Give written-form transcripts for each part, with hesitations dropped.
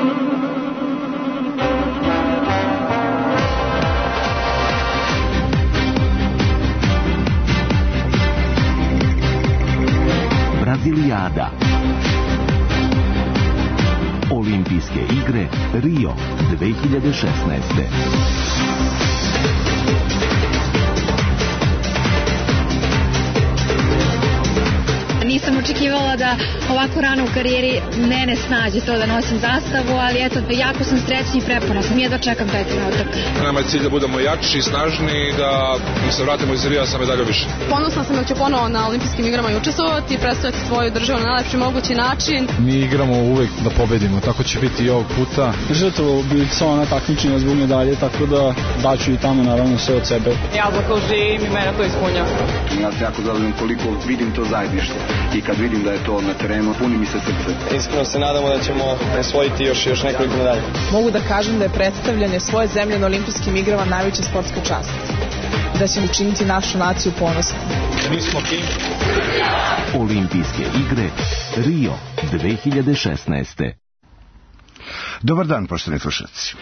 Brazilijada. Olimpijske igre Rio 2016. Nisam očekivala da ovako rano u karijeri mene snađe to da nosim zastavu, ali eto, jako sam srećna i preponosna. Nije da čekam taj trenutak. Nama je cilj da budemo jači, snažni i da se vratimo iz Rija sa medaljom više. Ponosna sam da ću ponovo na olimpijskim igrama i učestvovati i predstaviti svoju državu na najlepši mogući način. Mi igramo uvek da pobedimo, tako će biti i ovog puta. Žrtvo bi samo na takmičenju zbog medalje, tako da daću i tamo naravno sve od sebe. Ja odlako živim i mene to ispunja. Ja se jako zadovoljim koliko vidim to zajedništvo i kad vidim da je to na terenu, puni mi se srce. Iskreno se nadamo da ćemo osvojiti još nekoliko medalja. Mogu da kažem da je predstavljanje svoje zemlje na olimpijskim igrama najveća sportska čast. Da ćemo učiniti našu naciju ponosnom. Mi smo King. Olimpijske igre Rio 2016. Dobar dan, poštovani slušalci.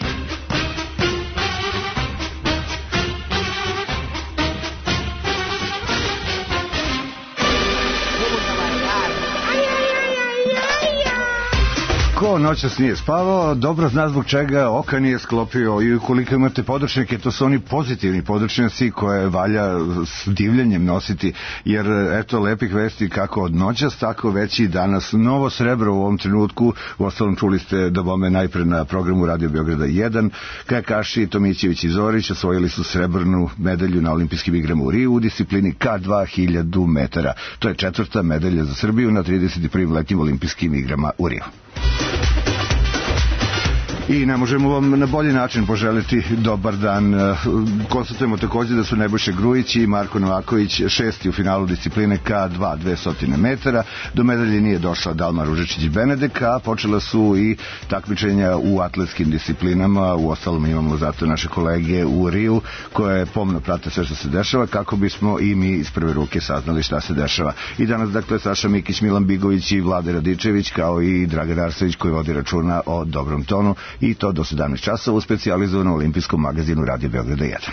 Ko noćas nije spavao, dobro zna zbog čega oka nije sklopio i ukoliko imate područnike, to su oni pozitivni područnjaci koje valja s divljenjem nositi, jer eto lepih vesti kako od noćas, tako već i danas. Novo srebro u ovom trenutku, uostalom čuli ste da bome najpre na programu Radio Beograda 1, kajakaši Tomićević i Zorić osvojili su srebrnu medalju na olimpijskim igrama u Riju u disciplini K2 1000 metara. To je 4. medalja za Srbiju na 31. letnjim olimpijskim igrama u Riju. I ne možemo vam na bolji način poželiti dobar dan. Konstatujemo također da su Nebojša Grujić i Marko Novaković 6. u finalu discipline K2 200 metara. Do medalje nije došla Dalma Ružičić-Benedek, a počela su i takmičenja u atletskim disciplinama. U ostalom imamo zato naše kolege u Riju koje pomno prate sve što se dešava kako bismo i mi iz prve ruke saznali šta se dešava. I danas dakle Saša Mikić, Milan Bigović i Vlade Radičević kao i Dragan Arsović koji vodi računa o dobrom tonu i to do 17 časova u specijalizovanom olimpijskom magazinu Radio Beograda 1.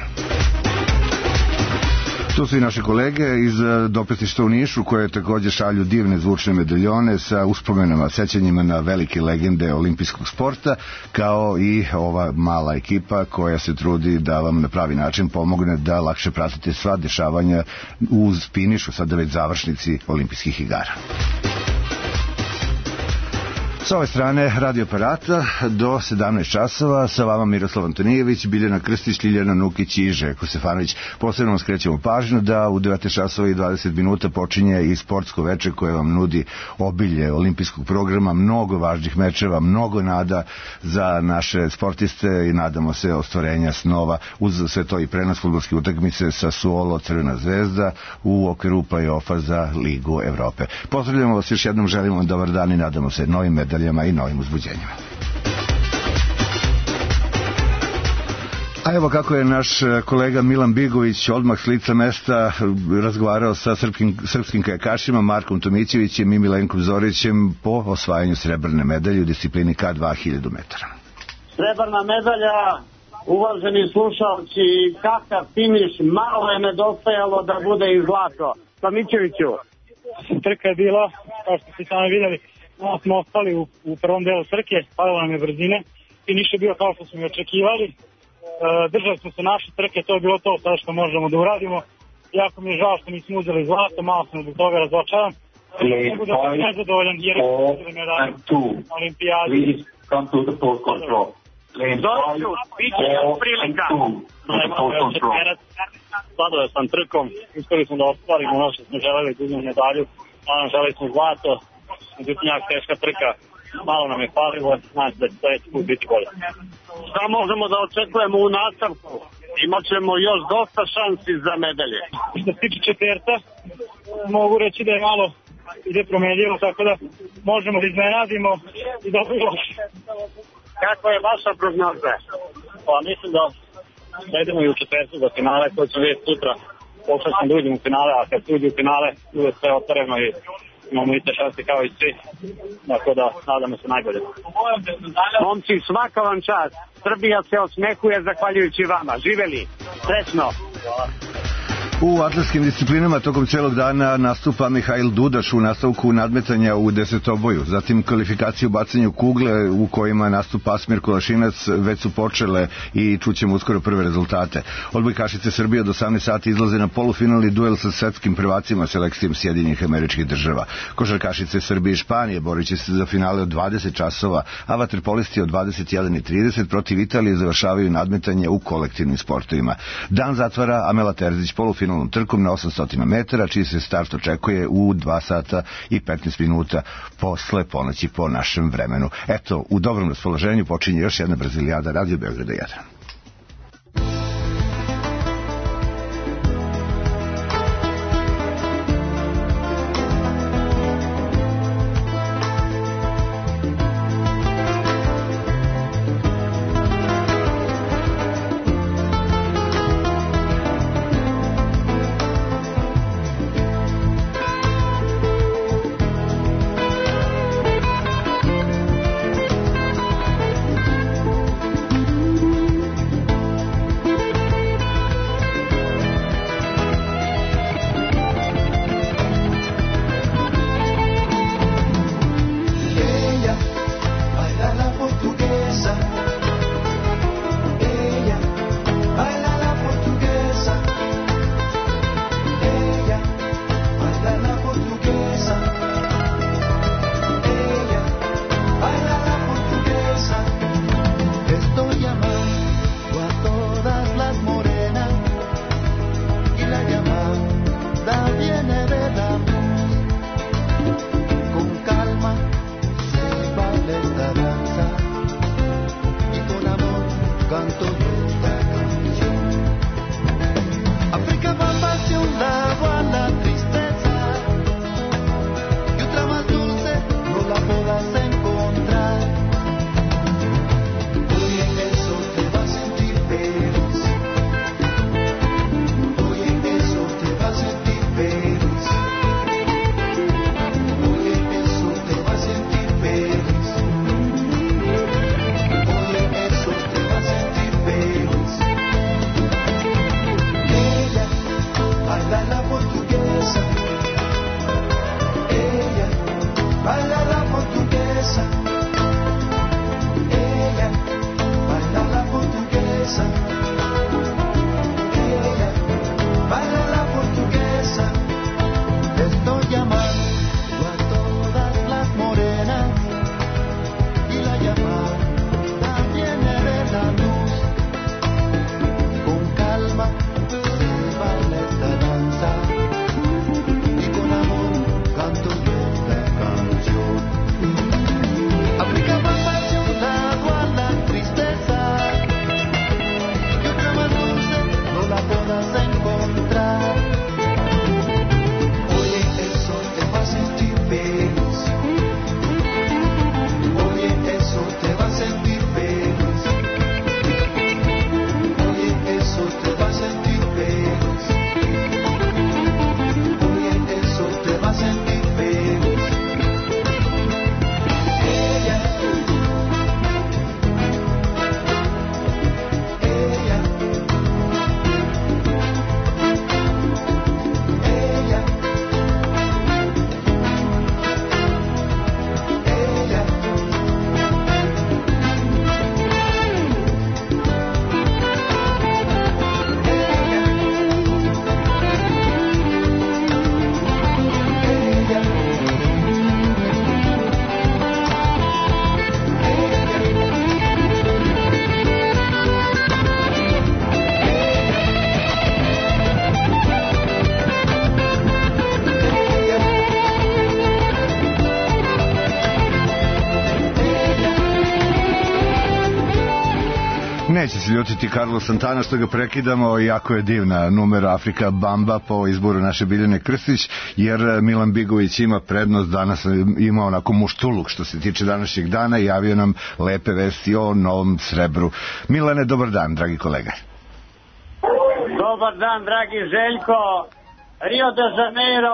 Tu su i naše kolege iz dopisništva u Nišu koje također šalju divne zvučne medaljone sa uspomenama, sećanjima na velike legende olimpijskog sporta, kao i ova mala ekipa koja se trudi da vam na pravi način pomogne da lakše pratite sva dešavanja u finišu, sada već završnici olimpijskih igara. S ove strane radio aparata do 17 časova sa vama Miroslav Antonijević, Biljana Krstić, Ljiljana Nukić i Željko Stefanović. Posebno vam skrećemo pažnju da u 19 časova i 20 minuta počinje i sportsko veče koje vam nudi obilje olimpijskog programa, mnogo važnih mečeva, mnogo nada za naše sportiste i nadamo se ostvarenja snova. Uz sve to i prenos fudbalske utakmice sa Sassuolo Crvena zvezda u okviru play-offa za Ligu Evrope. Pozdravljamo vas još jednom, želimo vam dobar dan i nadamo se novim medaljama i novim uzbuđenjima. A evo kako je naš kolega Milan Bigović odmah s lica mesta razgovarao sa srpskim kajakašima Markom Tomićevićem i Milenkom Zorićem po osvajanju srebrne medalje u disciplini K2 1000 metara. Srebrna medalja, uvaženi slušalci, kakav finiš, malo je nedostajalo da bude i zlato. Tomićeviću. Trka je bila, kao što ste sami vidjeli, smo ostali u prvom delu trke, palo nam je brzine, finiš je bio kao što smo i očekivali, držali smo se naše trke, to je bilo to sve što možemo da uradimo. Jako mi je žao što nismo uzeli zlato, malo sam zbog toga razočaran, mogu da sam nezadovoljan jer je uzeli medalju na olimpijadi. Dođu, bit će prilika. Zadovoljan sam trkom, uspeli smo da ostvarimo ono što smo želeli, da uzmemo medalju, želeli smo zlato. Međutim, jako teška trka, malo nam je falilo, znači da će sledeći put biti bolje. Šta možemo da očekujemo u nastavku? Imat ćemo još dosta šansi za medalje. Što se tiče četvrta, mogu reći da je malo ide promenljivo, tako da možemo da iznenadimo i dobro i loše. Kako je vaša prognoza? Pa mislim da idemo i u četvrtu za finale, koji ćemo vidjeti sutra. Pokušat sam da uđem u finale, a kad uđem u finale, bude sve otvoreno i imamo iste šanse kao i svi, tako da nadamo se najbolje. Momci, svaka vam čast, Srbija se osmehuje zahvaljujući vama, živeli, srećno! U atletskim disciplinama tokom celog dana nastupa Mihajl Dudaš u nastavku nadmetanja u desetoboju. Zatim kvalifikacije u bacanju kugle u kojima nastupa Asmir Kolašinac već su počele i čućemo uskoro prve rezultate. Odbojkašice Srbije od 18 sati izlaze na polufinalni duel sa svetskim prvacima selekcijom Sjedinjenih Američkih Država. Košarkašice Srbije i Španije borit će se za finale od 20 časova, a vaterpolisti od 21:30 protiv Italije završavaju nadmetanje u kolektivnim sportovima. Dan zatvara Amela Terzić polufinalnom trkom na 800 metara, čiji se start očekuje u 2 sata i 15 minuta posle ponoći po našem vremenu. Eto, u dobrom raspoloženju počinje još jedna Brazilijada Radio Beograda 1. Neće se ljutiti Carlos Santana što ga prekidamo, jako je divna numera Afrika Bamba po izboru naše Biljane Krstić, jer Milan Bigović ima prednost, danas ima onako muštuluk što se tiče današnjeg dana i javio nam lepe vesti o novom srebru. Milane, dobar dan, dragi kolega. Dobar dan, dragi Željko. Rio de Janeiro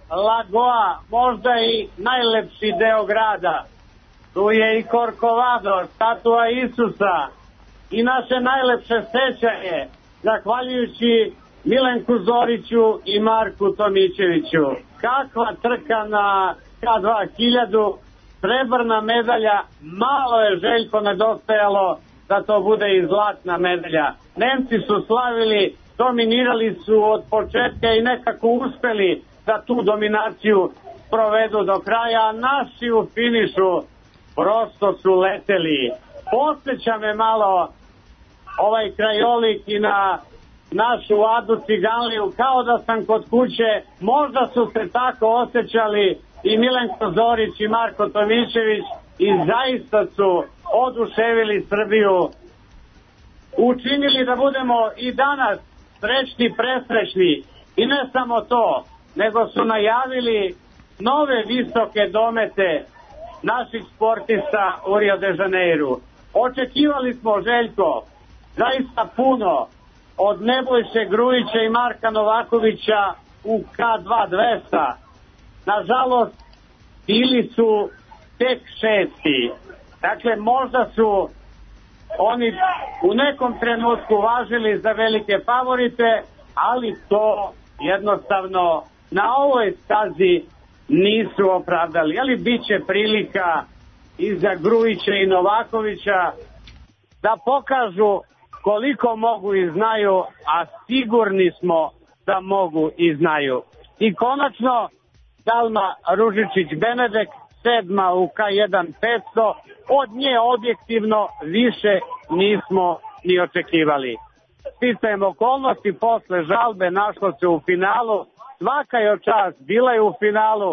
Lagoa, možda i najlepši deo grada. Tu je i Corcovado, statua Isusa i naše najlepše sećanje, zahvaljujući Milenku Zoriću i Marku Tomićeviću. Kakva trka na K2000, srebrna medalja, malo je Željko nedostajalo da to bude i zlatna medalja. Nemci su slavili, dominirali su od početka i nekako uspeli da tu dominaciju provedu do kraja, a naši u finišu prosto su leteli. Posjeća me malo ovaj krajolik i na našu Adu Ciganliju, kao da sam kod kuće. Možda su se tako osjećali i Milenko Zorić i Marko Tomićević i zaista su oduševili Srbiju, učinili da budemo i danas srećni, presrećni. I ne samo to, nego su najavili nove visoke domete naših sportista u Rio de Janeiru. Očekivali smo, Željko, zaista puno od Nebojše Grujića i Marka Novakovića u K2200. Nažalost, bili su tek šesti. Dakle, možda su oni u nekom trenutku važili za velike favorite, ali to jednostavno na ovoj stazi nisu opravdali. Ali bit će prilika i za Grujića i Novakovića da pokažu koliko mogu i znaju, a sigurni smo da mogu i znaju. I konačno, Dalma Ružičić-Benedek, 7. u K1 500, od nje objektivno više nismo ni očekivali. Sticajem okolnosti, posle žalbe našlo se u finalu, svaka je čast, bila je u finalu,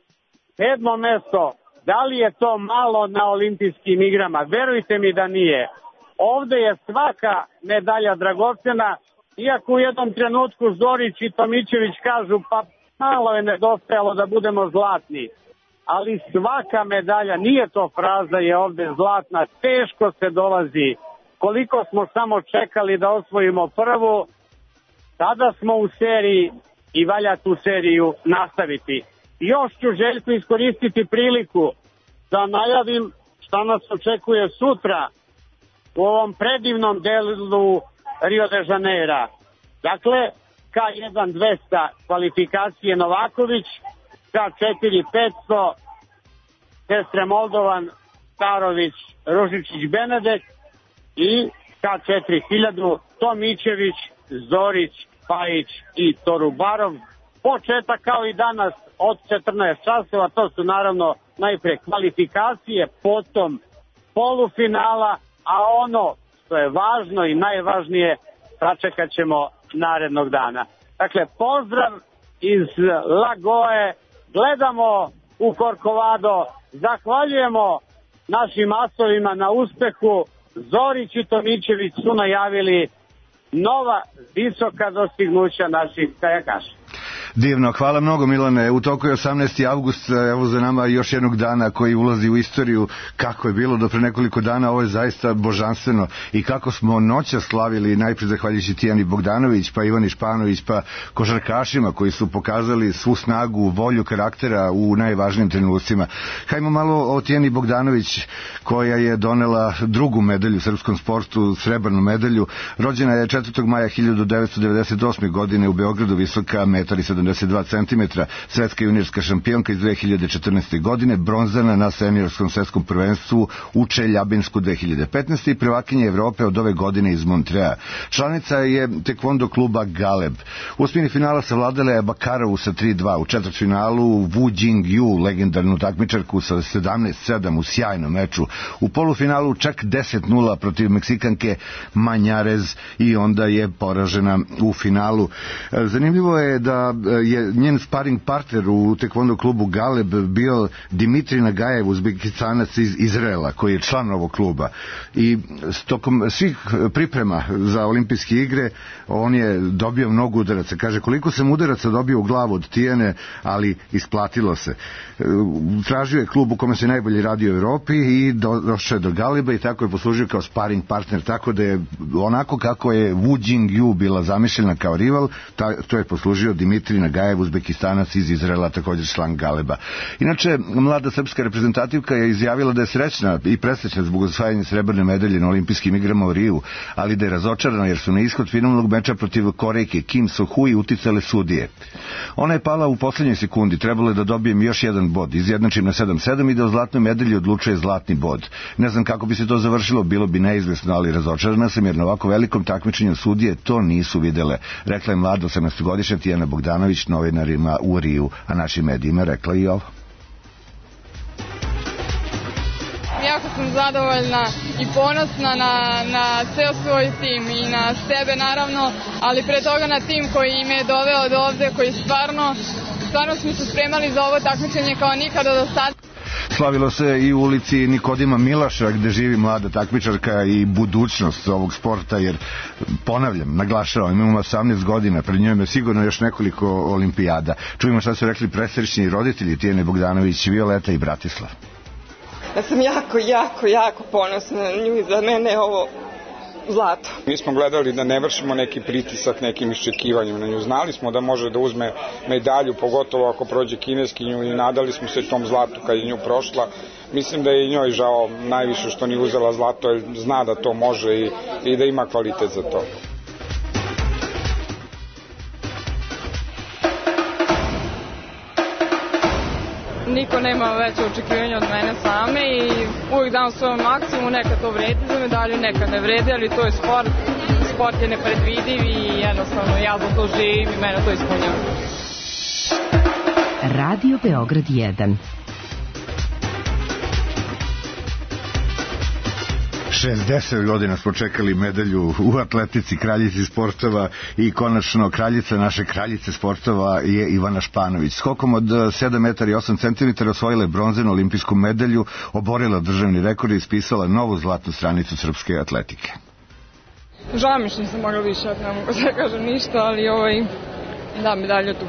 7. mesto. Da li je to malo na olimpijskim igrama? Verujte mi da nije. Ovde je svaka medalja dragocena, iako u jednom trenutku Zorić i Tomićević kažu pa malo je nedostajalo da budemo zlatni. Ali svaka medalja, nije to fraza, je ovde zlatna, teško se dolazi. Koliko smo samo čekali da osvojimo prvu, sada smo u seriji i valja tu seriju nastaviti. Još ću, Željko, iskoristiti priliku da najavim šta nas očekuje sutra u ovom predivnom delu Rio de Janeira. Dakle, K1 200 kvalifikacije Novaković, K4 500 Sestre Moldovan, Starović, Ružičić, Benedek i K4 1000 Tomićević, Zorić, Pajić i Torubarov. Početak kao i danas od 14 časova, to su naravno najpre kvalifikacije, potom polufinala, a ono što je važno i najvažnije, sačekat ćemo narednog dana. Dakle, pozdrav iz Lagoe, gledamo u Corcovado, zahvaljujemo našim asovima na uspehu. Zorić i Tomićević su najavili nova visoka dostignuća naših kajakaša. Divno, hvala mnogo Milane. U toku je 18. avgust, evo za nama još jednog dana koji ulazi u istoriju. Kako je bilo do pre nekoliko dana, ovo je zaista božanstveno. I kako smo noća slavili, najprije zahvaljujući Tijani Bogdanović, pa Ivani Španović, pa košarkašima koji su pokazali svu snagu, volju karaktera u najvažnijim trenucima. Hajmo malo o Tijani Bogdanović, koja je donela drugu medalju u srpskom sportu, srebrnu medalju. Rođena je 4. maja 1998. godine u Beogradu, visoka 1,72 cm, svetska juniorska šampionka iz 2014. godine, bronzana na seniorskom svetskom prvenstvu u Čeljabinsku 2015. i prvakinja Evrope od ove godine iz Montreja. Članica je tekvondo kluba Galeb. U osmini finala savladala je Bakarovu sa 3-2, u četvrtfinalu Wu Jingyu, legendarnu takmičarku, sa 17-7 u sjajnom meču. U polufinalu čak 10-0 protiv Meksikanke Manjarez i onda je poražena u finalu. Zanimljivo je da je njen sparing partner u tekvondo klubu Galeb bio Dimitri Nagajev, Uzbekistanac iz Izraela, koji je član ovog kluba. I tokom svih priprema za olimpijske igre on je dobio mnogo udaraca. Kaže, koliko sam udaraca dobio u glavu od Tijane, ali isplatilo se. Tražio je klub u kome se najbolje radi u Evropi i došao je do Galeba i tako je poslužio kao sparing partner, tako da je onako kako je Wu Jingyu bila zamišljena kao rival, to je poslužio Dimitri Nagajev, Uzbekistanac iz Izraela, također član Galeba. Inače, mlada srpska reprezentativka je izjavila da je srećna i presrećna zbog osvajanja srebrne medalje na olimpijskim igrama u Riju, ali da je razočarana jer su na ishod finalnog meča protiv Korejke Kim So-hui uticale sudije. Ona je pala u poslednjoj sekundi, trebalo je da dobijem još jedan bod, izjednačim na 7-7 i da o zlatnoj medalji odlučuje zlatni bod. Ne znam kako bi se to završilo, bilo bi neizvesno, ali razočarana sam jer na ovako velikom takmičenju sudije to nisu videle, rekla je mlada 18-godišnja Tijana Bogdanović novinarima u Riju, a našim medijima rekla i ovo. Jako sam zadovoljna i ponosna na ceo svoj tim i na sebe naravno, ali pre toga na tim koji me je doveo do ovde, koji stvarno smo se spremali za ovo takmičenje kao nikada do sada. Slavilo se i u ulici Nikodima Milaša gde živi mlada takmičarka i budućnost ovog sporta, jer ponavljam, naglašavam, imamo 18 godina, pred njom je sigurno još nekoliko olimpijada. Čujemo šta su rekli presrećni roditelji Tijane Bogdanović, Violeta i Bratislav. Ja sam jako ponosna na nju i za mene je ovo zlato. Mi smo gledali da ne vršimo neki pritisak, nekim iščekivanjem na nju. Znali smo da može da uzme medalju, pogotovo ako prođe kineskinju, i nadali smo se tom zlatu kad je nju prošla. Mislim da je i njoj žao najviše što nije uzela zlato, jer zna da to može i da ima kvalitet za to. Niko nema veće očekivanja od mene same i uvijek dam svoj maksimum, nekad to vredi za medalju, nekad ne vredi, ali to je sport. Sport je nepredvidiv i jednostavno ja za to živim i mene to ispunjava. Radio Beograd 1. 60 godina smo čekali medalju u atletici, kraljici sportova, i konačno kraljica naše kraljice sportova je Ivana Španović. Skokom od 7 metara i 8 centimetara osvojila je bronzenu olimpijsku medalju, oborila državni rekord i ispisala novu zlatnu stranicu srpske atletike. Žao mi što nisam mogla više, ne mogu da kažem ništa, ali da, medalja tu.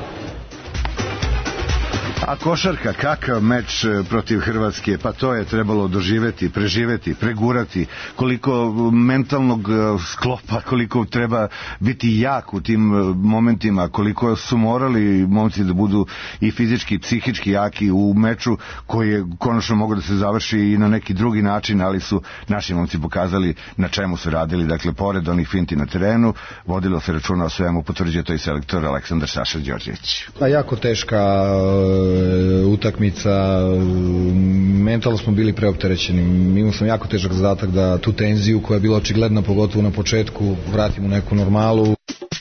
A košarka, kakav meč protiv Hrvatske, pa to je trebalo doživeti, preživeti, pregurati, koliko mentalnog sklopa, koliko treba biti jak u tim momentima, koliko su morali momci da budu i fizički i psihički jaki u meču koji je konačno mogao da se završi i na neki drugi način, ali su naši momci pokazali na čemu su radili. Dakle, pored onih finti na terenu, vodilo se računa o svemu, potvrđuje to i selektor Aleksandar Saša Đorđević. Jako teška utakmica, mentalno smo bili preopterećeni. Imao sam jako težak zadatak da tu tenziju koja je bila očigledna pogotovo na početku vratimo u neku normalu.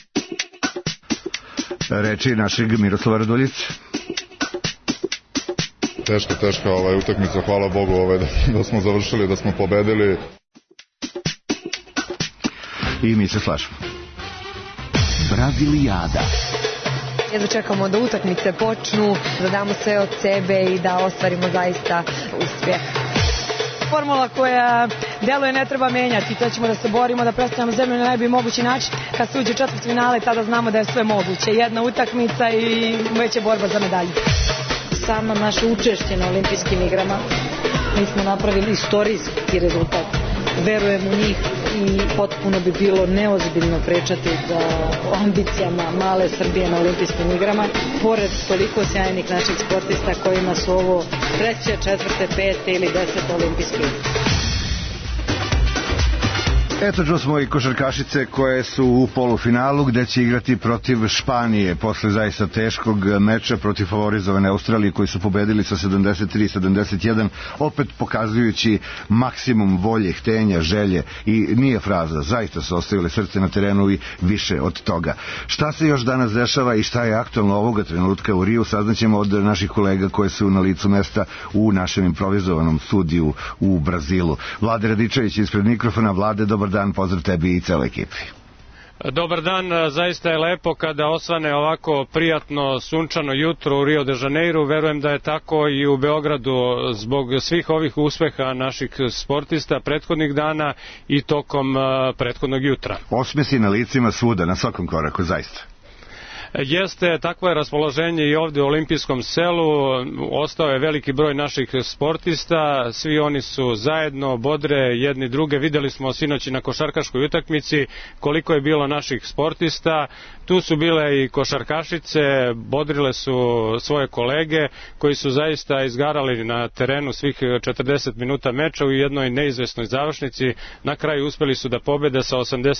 Reči našeg Miroslava Raduljice. Teška utakmica, hvala Bogu da smo završili, da smo pobedili. I mi se slažemo. Brazilijada. Jedno čekamo da utakmice počnu, da damo sve od sebe i da ostvarimo zaista uspjeh. Formula koja deluje ne treba menjati, to ćemo da se borimo, da predstavljamo zemlju na najbolji mogući način. Kad se uđe četvrtfinale, tada znamo da je sve moguće. Jedna utakmica i već je borba za medalju. Samo naše učešće na olimpijskim igrama, mi smo napravili istorijski rezultat. Verujem u njih i potpuno bi bilo neozbiljno pričati o ambicijama male Srbije na olimpijskim igrama, pored toliko sjajnih naših sportista kojima su ovo 3., 4., 5. ili 10. olimpijske igre. Eto, čuo smo i košarkašice koje su u polufinalu gde će igrati protiv Španije posle zaista teškog meča protiv favorizovane Australije koji su pobedili sa 73-71, opet pokazujući maksimum volje, htenja, želje i nije fraza, zaista su ostavili srce na terenu i više od toga. Šta se još danas dešava i šta je aktualno ovoga trenutka u Riju, saznaćemo od naših kolega koje su na licu mesta u našem improvizovanom studiju u Brazilu. Vlade Radičević ispred mikrofona. Vlade, dobar dan, pozdrav tebi i celoj ekipi. Dobar dan, zaista je lepo kada osvane ovako prijatno sunčano jutro u Rio de Janeiru, verujem da je tako i u Beogradu zbog svih ovih uspeha naših sportista prethodnih dana i tokom prethodnog jutra. Osmesi na licima svuda, na svakom koraku, zaista. Jeste, takvo je raspoloženje i ovdje u olimpijskom selu, ostao je veliki broj naših sportista, svi oni su zajedno, bodre jedni druge, vidjeli smo sinoć na košarkaškoj utakmici koliko je bilo naših sportista, tu su bile i košarkašice, bodrile su svoje kolege koji su zaista izgarali na terenu svih 40 minuta meča u jednoj neizvesnoj završnici, na kraju uspjeli su da pobede sa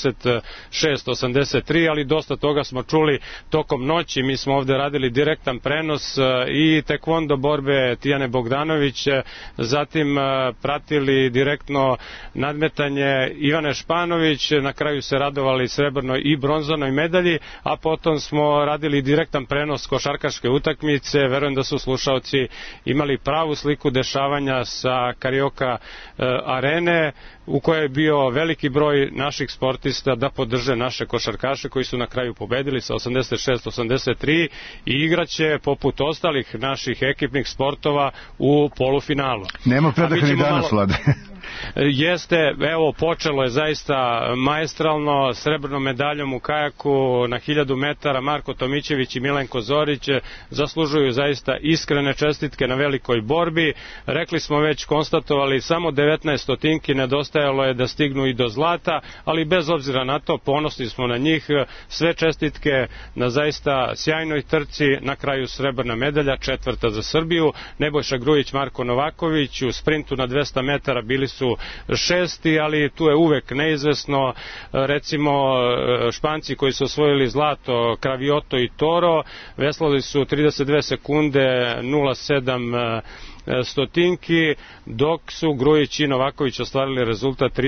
86-83, ali dosta toga smo čuli tokom noći. Mi smo ovdje radili direktan prenos i tekvondo borbe Tijane Bogdanović, zatim pratili direktno nadmetanje Ivane Španović, na kraju se radovali srebrnoj i bronzanoj medalji, a potom smo radili direktan prenos košarkaške utakmice. Verujem da su slušaoci imali pravu sliku dešavanja sa Carioca arene u kojoj je bio veliki broj naših sportista da podrže naše košarkaše koji su na kraju pobedili sa 86-83 i igraće poput ostalih naših ekipnih sportova u polufinalu. Nema predaha ni danas, Vlade. Jeste, evo, počelo je zaista maestralno, srebrnom medaljom u kajaku na 1000 metara Marko Tomićević i Milenko Zorić zaslužuju zaista iskrene čestitke na velikoj borbi. Rekli smo već, konstatovali, samo 19 stotinki nedostajalo je da stignu i do zlata, ali bez obzira na to ponosni smo na njih. Sve čestitke na zaista sjajnoj trci, na kraju srebrna medalja, 4. za Srbiju. Nebojša Grujić, Marko Novaković u sprintu na 200 metara bili su 6. ali tu je uvek neizvesno. Recimo Španci koji su osvojili zlato, Kravioto i Toro, veslali su 32 sekunde 0,7 stotinki, dok su Grujić i Novaković ostvarili rezultat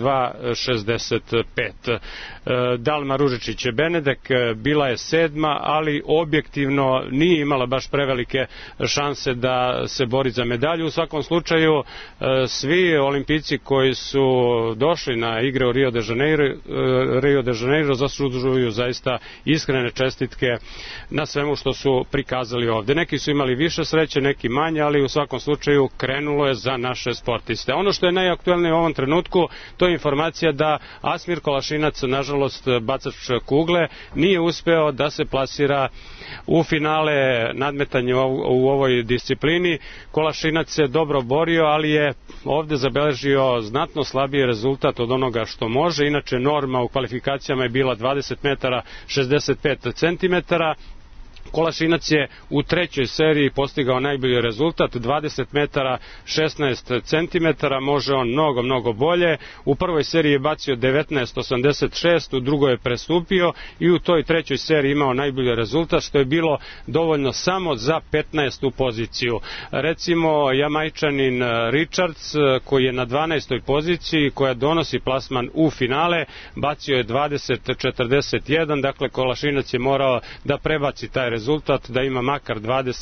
32,65. Dalma Ružičić Benedek bila je 7. ali objektivno nije imala baš prevelike šanse da se bori za medalju. U svakom slučaju svi olimpijci koji su došli na igre u Rio de Janeiro zaslužuju zaista iskrene čestitke na svemu što su prikazali ovdje. Neki su imali više sreće, neki manje, ali u svakom slučaju krenulo je za naše sportiste. Ono što je najaktuelnije u ovom trenutku, to je informacija da Asmir Kolašinac, nažalost bacač kugle, nije uspeo da se plasira u finale nadmetanja u ovoj disciplini. Kolašinac se dobro borio, ali je ovdje zabeležio znatno slabiji rezultat od onoga što može. Inače norma u kvalifikacijama je bila 20 metara 65 centimetara. Kolašinac je u trećoj seriji postigao najbolji rezultat, 20 metara 16 centimetara, može on mnogo bolje. U prvoj seriji je bacio 19,86, u drugoj je prestupio i u toj trećoj seriji imao najbolji rezultat, što je bilo dovoljno samo za 15. poziciju. Recimo Jamajčanin Richards, koji je na 12. poziciji, koja donosi plasman u finale, bacio je 20,41, dakle Kolašinac je morao da prebaci taj rezultat, da ima makar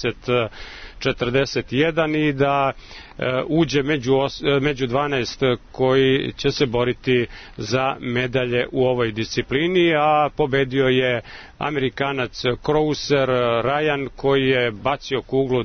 20,41 i da uđe među 12 koji će se boriti za medalje u ovoj disciplini, a pobedio je Amerikanac Crouser Ryan koji je bacio kuglu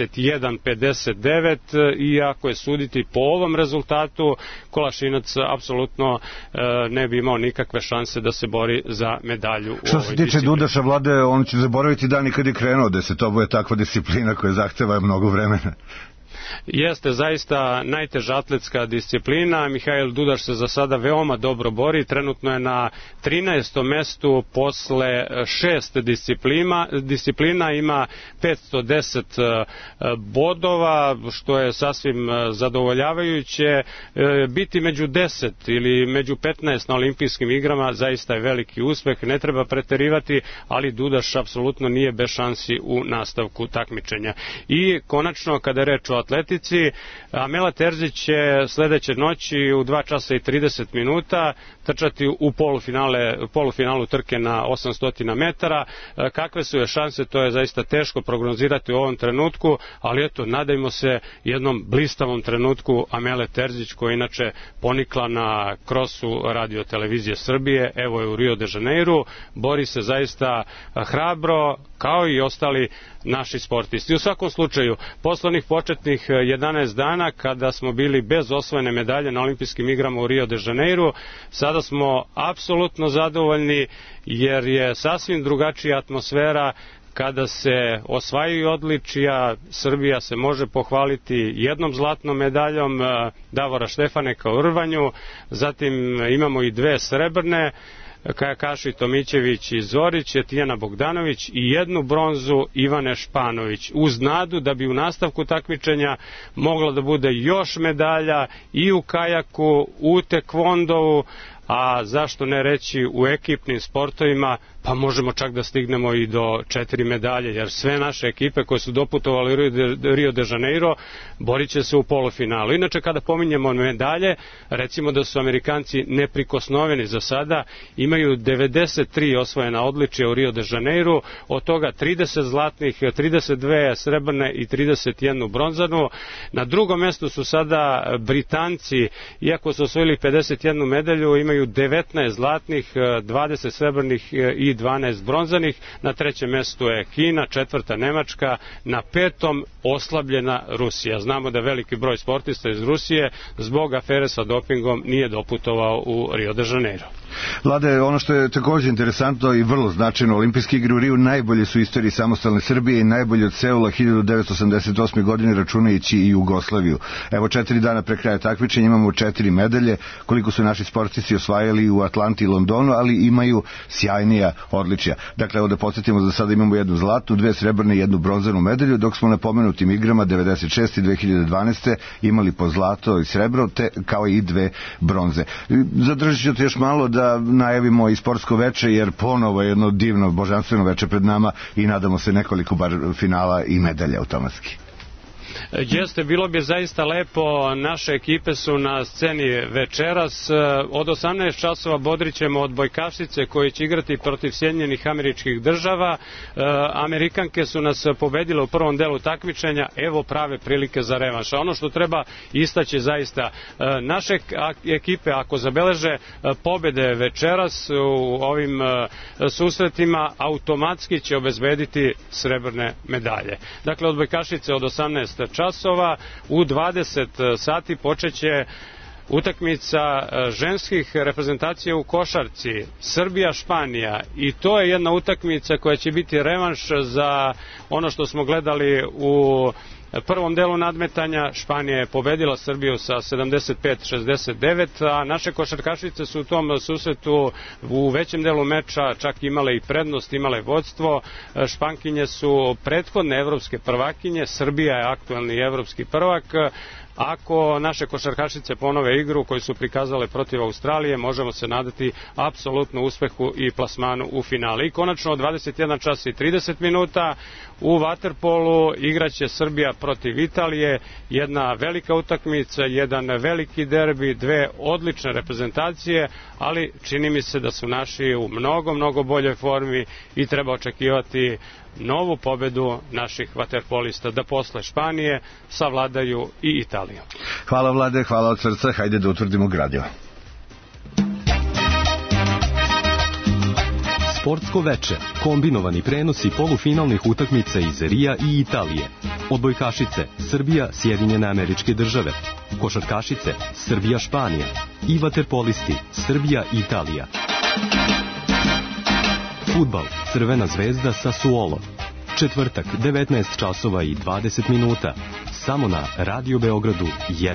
21,59 i ako je suditi po ovom rezultatu, Kolašinac apsolutno ne bi imao nikakve šanse da se bori za medalju u ovoj disciplini. Što se tiče Dudaša, Vlade, on će zaboraviti dan i kad je krenuo, da se to bude takva disciplina koja zahteva mnogo vremena. Jeste zaista najteža atletska disciplina. Mihail Dudaš se za sada veoma dobro bori, trenutno je na 13. mestu posle 6 disciplina, ima 510 bodova, što je sasvim zadovoljavajuće. Biti među 10 ili među 15 na olimpijskim igrama zaista je veliki uspeh, ne treba preterivati, ali Dudaš apsolutno nije bez šansi u nastavku takmičenja. I konačno, kada je reč o atletici, Amela Terzić će sledeće noći u 2 časa i 30 minuta trčati u polufinalu trke na 800 metara. Kakve su je šanse, to je zaista teško prognozirati u ovom trenutku, ali eto, nadajmo se jednom blistavom trenutku Amele Terzić, koja je inače ponikla na krosu Radio televizije Srbije, evo je u Rio de Janeiru, bori se zaista hrabro, kao i ostali naši sportisti. U svakom slučaju, posle onih početnih 11 dana kada smo bili bez osvojene medalje na olimpijskim igrama u Rio de Janeiru, sada smo apsolutno zadovoljni jer je sasvim drugačija atmosfera kada se osvajaju odličija. Srbija se može pohvaliti jednom zlatnom medaljom Davora Štefaneka u rvanju, zatim imamo i 2 srebrne, Kajakaši Tomićević i Zorić, Tijana Bogdanović i 1 bronzu Ivane Španović, uz nadu da bi u nastavku takmičenja mogla da bude još medalja i u kajaku, u tekvondovu, a zašto ne reći u ekipnim sportovima, pa možemo čak da stignemo i do 4 medalje, jer sve naše ekipe koje su doputovali u Rio de Janeiro borit će se u polufinalu. Inače, kada pominjemo medalje, recimo da su Amerikanci neprikosnoveni za sada, imaju 93 osvojena odličija u Rio de Janeiru, od toga 30 zlatnih, 32 srebrne i 31 bronzanu. Na drugom mestu su sada Britanci, iako su osvojili 51 medalju, imaju 19 zlatnih, 20 srebrnih i 12 bronzanih. Na 3. mestu je Kina, 4. Nemačka, na 5. oslabljena Rusija. Znamo da veliki broj sportista iz Rusije zbog afere sa dopingom nije doputovao u Rio de Janeiro. Vlade, ono što je također interesantno i vrlo značajno, olimpijske igre u Riju najbolje su u istoriji samostalne Srbije i najbolje od Seula 1988. godine, računajući i Jugoslaviju. Evo, 4 dana pre kraja takmičenja imamo 4 medalje, koliko su naši sportisti osvajali u Atlanti i Londonu, ali imaju sjajnija odličja. Dakle, evo da podsjetimo, za sada imamo 1 zlatnu, 2 srebrne i 1 bronzanu medalju, dok smo na pomenutim igrama 96. i 2012. imali po zlato i srebro, te kao i 2 bronze. Zadržit ću te još malo da najavimo i sportsko veče, jer ponovo je jedno divno, božanstveno veče pred nama i nadamo se nekoliko bar finala i medalja automatski. Jeste, bilo bi zaista lepo. Naše ekipe su na sceni večeras. Od 18 časova bodrićemo odbojkašice koji će igrati protiv Sjedinjenih Američkih Država. Amerikanke su nas pobedile u prvom delu takmičenja, evo prave prilike za revanš. Ono što treba istaći zaista, naše ekipe ako zabeleže pobede večeras u ovim susretima, automatski će obezbediti srebrne medalje. Dakle, odbojkašice od 18 časova, u 20 sati počeće utakmica ženskih reprezentacija u košarci, Srbija-Španija, i to je jedna utakmica koja će biti revanš za ono što smo gledali u prvom delu nadmetanja. Španija je pobedila Srbiju sa 75-69, a naše košarkašice su u tom susretu u većem delu meča čak imale i prednost, imale vodstvo. Špankinje su prethodne evropske prvakinje, Srbija je aktuelni evropski prvak. Ako naše košarkašice ponove igru koju su prikazale protiv Australije, možemo se nadati apsolutno uspehu i plasmanu u finale. I konačno, 21 čas i 30 minuta u vaterpolu igraće Srbija protiv Italije. Jedna velika utakmica, jedan veliki derbi, 2 odlične reprezentacije, ali čini mi se da su naši u mnogo boljoj formi i treba očekivati novu pobedu naših vaterpolista, da posle Španije savladaju i Italiju. Hvala Vlade, hvala od srca, hajde da utvrdimo gradivo. Sportsko veče, kombinovani prenosi polufinalnih utakmica iz Rija i Italije. Odbojkašice, Srbija, Sjedinjene Američke Države. Košarkašice, Srbija, Španija. I vaterpolisti, Srbija, Italija. Fudbal, Crvena zvezda Sassuolo. Četvrtak, 19 časova i 20 minuta. Samo na Radio Beogradu 1.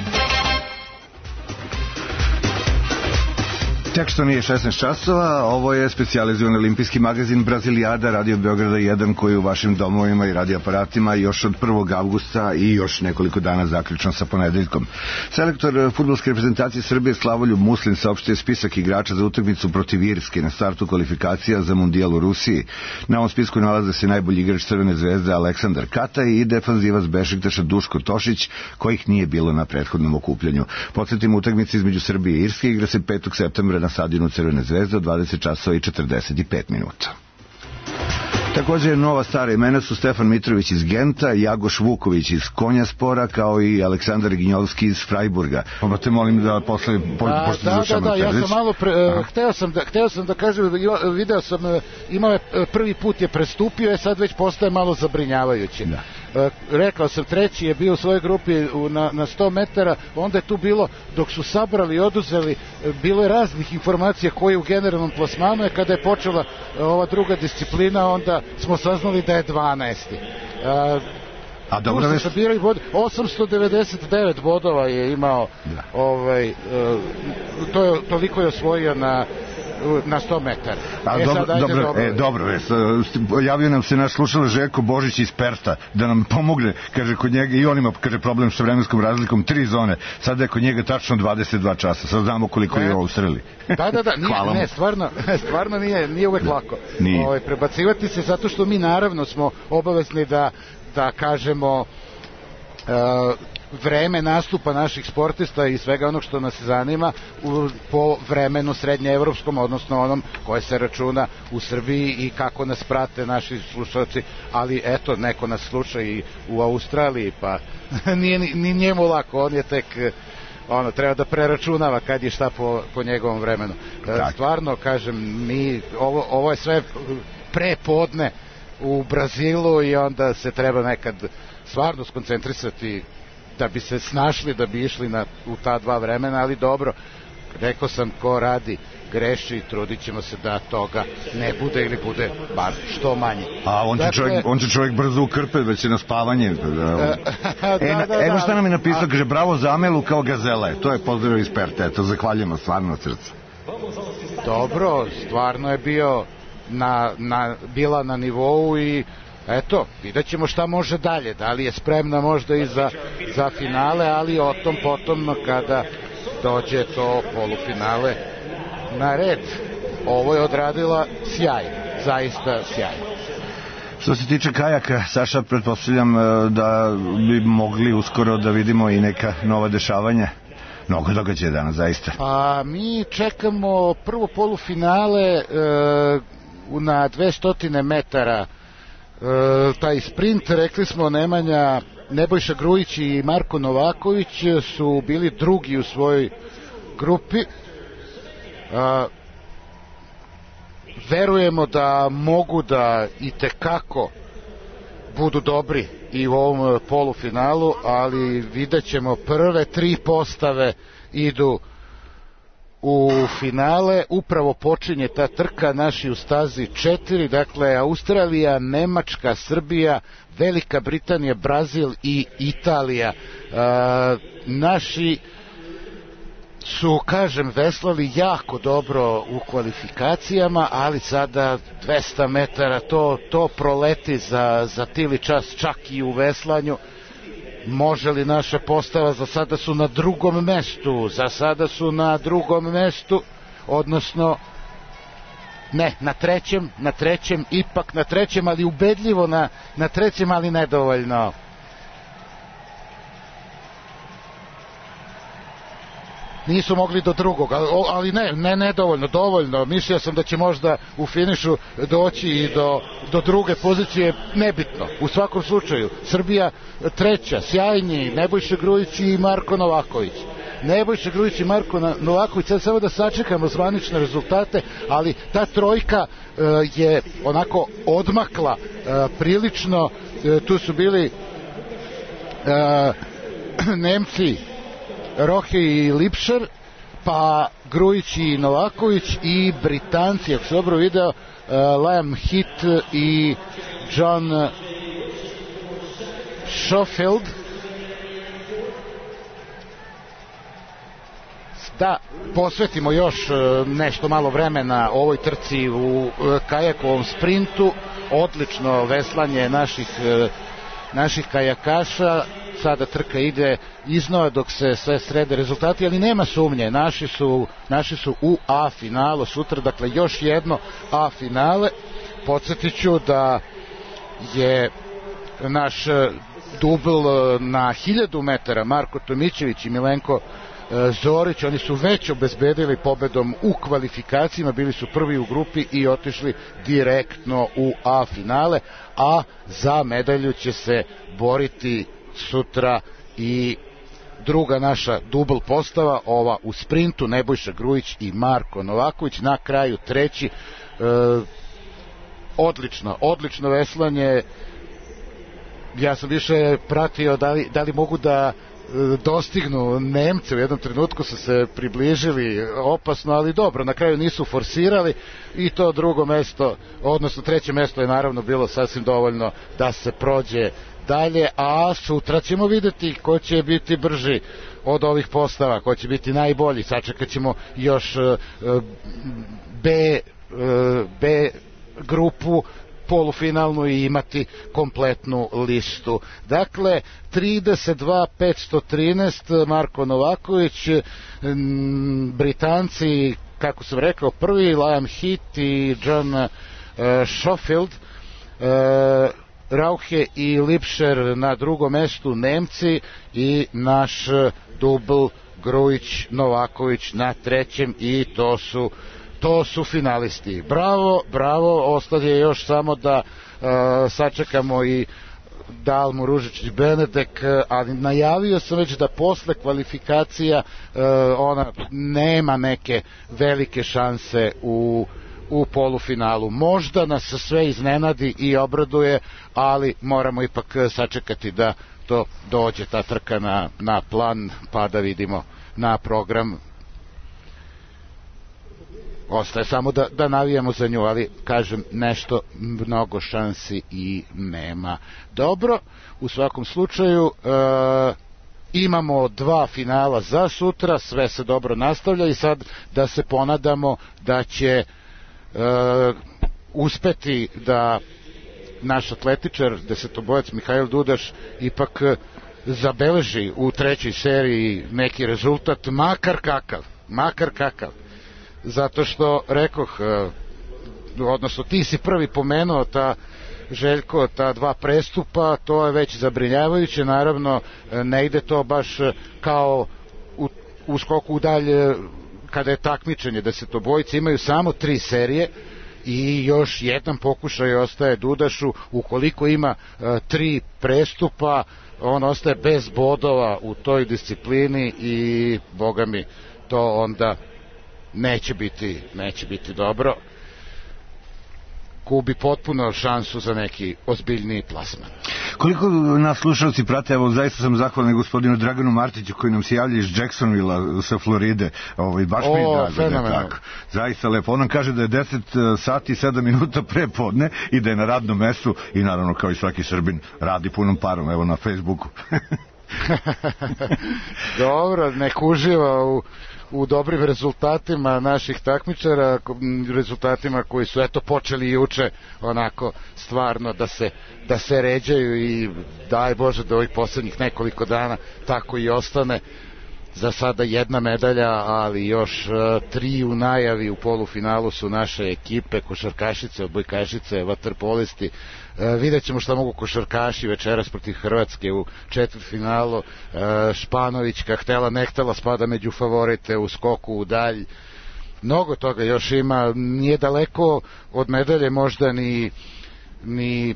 Tek što nije 16 časova, ovo je specijalizovan olimpijski magazin Brazilijada Radio Beograda 1, koji u vašim domovima i radioaparatima još od 1. avgusta i još nekoliko dana zaključno sa ponedeljkom. Selektor fudbalske reprezentacije Srbije Slavoljub Muslin saopštio spisak igrača za utakmicu protiv Irske na startu kvalifikacija za mundijal u Rusiji. Na ovom spisku nalaze se najbolji igrač Crvene zvezde Aleksandar Kataj i defanzivac Bešiktaša Duško Tošić, kojih nije bilo na prethodnom okupljanju. Podsjetimo, utakmica između Srbije i Irske igra se 5. septembra na stadionu Crvene zvezde od 20 časova i 45 minuta. Također nova stara imena su Stefan Mitrović iz Genta, Jagoš Vuković iz Konjaspora, kao i Aleksandar Ginjovski iz Freiburga. Pa te molim da posle pošto završamo. Da, ja sam malo hteo sam da kažem, video sam, imao je prvi put je prestupio, sad već postaje malo zabrinjavajuće. Da. Rekao sam, treći je bio u svojoj grupi na 100 metara, onda je tu bilo, dok su sabrali i oduzeli, bilo je raznih informacija koji u generalnom plasmanu je, kada je počela ova druga disciplina, onda smo saznali da je 12. A dobro već 899 bodova je imao, toliko je osvojio na 100 metara. Dobro, javio nam se naš slušalac Željko Božić iz Perta da nam pomogne, kaže, kod njega, i on ima, kaže, problem sa vremenskom razlikom, 3 zone, sada je kod njega tačno 22 časa, sad znamo koliko je u Australiji. Da, stvarno nije uvek lako prebacivati se, zato što mi naravno smo obavezni da kažemo vreme nastupa naših sportista i svega onog što nas zanima po vremenu srednjeevropskom, odnosno onom koje se računa u Srbiji i kako nas prate naši slušalci, ali eto, neko nas sluša i u Australiji, pa nije ni njemu lako, on je tek treba da preračunava kad je šta po njegovom vremenu. Stvarno, kažem, ovo je sve prepodne u Brazilu i onda se treba nekad stvarno skoncentrisati da bi se snašli, da bi išli u ta dva vremena, ali dobro, rekao sam, ko radi greši, trudit ćemo se da toga ne bude ili bude bar što manje. A on će čovjek brzo ukrpe, već je na spavanje. Evo šta nam je napisao, kaže, bravo za Amelu kao gazele, to je pozdrav iz Perta, eto, zahvaljujemo stvarno od srca. Dobro, stvarno je bila na nivou i eto, vidjet ćemo šta može dalje, da li je spremna možda i za finale, ali o tom potom kada dođe to polufinale na red. Ovo je odradila sjajno, zaista sjajno. Što se tiče kajaka, Saša, pretpostavljam da bi mogli uskoro da vidimo i neka nova dešavanja. Mnogo događaja danas, zaista. Mi čekamo prvo polufinale na 200 metara. Taj sprint, rekli smo, Nebojša Grujić i Marko Novaković su bili drugi u svojoj grupi. Verujemo da mogu da i tekako budu dobri i u ovom polufinalu, ali vidjet ćemo, prve 3 postave idu u finale, upravo počinje ta trka, naši u stazi 4, dakle Australija, Nemačka, Srbija, Velika Britanija, Brazil i Italija. Naši su, kažem, veslali jako dobro u kvalifikacijama, ali sada 200 metara to proleti za tili čas, čak i u veslanju. Može li naša postava, za sada su na drugom mestu, odnosno ne, na trećem, ipak na trećem, ali ubedljivo na trećem, ali nedovoljno. Nisu mogli do drugog, ali ne dovoljno. Mislio sam da će možda u finišu doći i do druge pozicije, nebitno. U svakom slučaju, Srbija treća, sjajni, Nebojša Grujić i Marko Novaković. Nebojša Grujić i Marko Novaković, sad samo da sačekamo zvanične rezultate, ali ta trojka je onako odmakla prilično. Tu su bili Nemci Rohe i Lipšer, pa Grujić i Novaković, i Britanci, ako se dobro video, Liam Heath i John Schofield. Da posvetimo još nešto malo vremena ovoj trci u kajakovom sprintu. Odlično veslanje naših kajakaša. Sada trka ide iznova dok se sve srede rezultati, ali nema sumnje, naši su u A finalu sutra, dakle još jedno A finale. Podsjetit ću da je naš dubl na 1000 metara Marko Tomićević i Milenko Zorić, oni su već obezbedili pobedom u kvalifikacijama, bili su prvi u grupi i otišli direktno u A finale, a za medalju će se boriti sutra i druga naša dubl postava, ova u sprintu, Nebojša Grujić i Marko Novaković, na kraju treći. Odlično veslanje. Ja sam više pratio da li mogu da dostignu Nemce, u jednom trenutku su se približili opasno, ali dobro, na kraju nisu forsirali i to drugo mesto, odnosno treće mesto je naravno bilo sasvim dovoljno da se prođe dalje, a sutra ćemo videti ko će biti brži od ovih postava, ko će biti najbolji. Sačekat ćemo još B grupu polufinalnu i imati kompletnu listu. Dakle, 32-513 Marko Novaković, Britanci, kako sam rekao, prvi, Liam Heath i John Schofield, Rauhe i Lipšer na drugom mestu, Nemci, i naš dubl Grujić Novaković na trećem, i to su finalisti. Bravo, ostaje još samo da sačekamo i Dalmu Ružičić Benedek, ali najavio sam već da posle kvalifikacija ona nema neke velike šanse u polufinalu. Možda nas sve iznenadi i obraduje, ali moramo ipak sačekati da to dođe, ta trka na plan, pa da vidimo na program. Ostaje samo da navijamo za nju, ali kažem, nešto mnogo šansi i nema. Dobro, u svakom slučaju imamo dva finala za sutra, sve se dobro nastavlja i sad da se ponadamo da će uspeti da naš atletičar, desetobojac Mihajl Dudaš, ipak zabeleži u trećoj seriji neki rezultat, makar kakav. Zato što, rekoh, odnosno ti si prvi pomenuo Željko, ta dva prestupa, to je već zabrinjavajuće. Naravno, ne ide to baš kao u skoku dalje kada je takmičenje, desetobojci imaju samo 3 serije i još jedan pokušaj ostaje Dudašu. Ukoliko ima 3 prestupa, on ostaje bez bodova u toj disciplini i, boga mi, to onda neće biti dobro. Gubi potpuno šansu za neki ozbiljniji plasman. Koliko nas slušalci prate, evo zaista sam zahvalan gospodinu Draganu Martiću koji nam se javlja iz Jacksonville sa Floride, baš mi je drago. Tako. Zaista lepo. On nam kaže da je 10 sati i 7 minuta pre podne i da je na radnom mestu i naravno kao i svaki Srbin radi punom parom, evo na Facebooku. Dobro, nek uživa u dobrim rezultatima naših takmičara, rezultatima koji su počeli juče onako stvarno da se ređaju i daj Bože da ovih poslednjih nekoliko dana tako i ostane. Za sada 1 medalja, ali još 3 u najavi. U polufinalu su naše ekipe, košarkašice, odbojkašice, vaterpolisti. Vidjet ćemo šta mogu košarkaši večeras protiv Hrvatske u četvrtfinalu. Španovićka htela ne htela spada među favorite u skoku u dalj. Mnogo toga još ima, nije daleko od medalje možda ni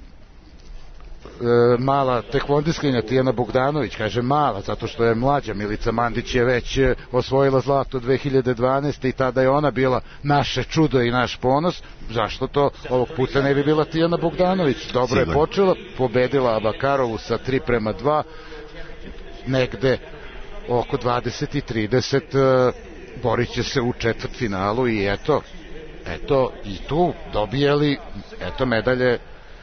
mala tekvondiskinja Tijana Bogdanović, kaže mala zato što je mlađa. Milica Mandić je već osvojila zlato 2012. i tada je ona bila naše čudo i naš ponos. Zašto to ovog puta ne bi bila Tijana Bogdanović? Dobro je počela, pobedila Abakarovu sa 3:2, negde oko 20-30 borit će se u četvrtfinalu i eto i tu dobijali medalje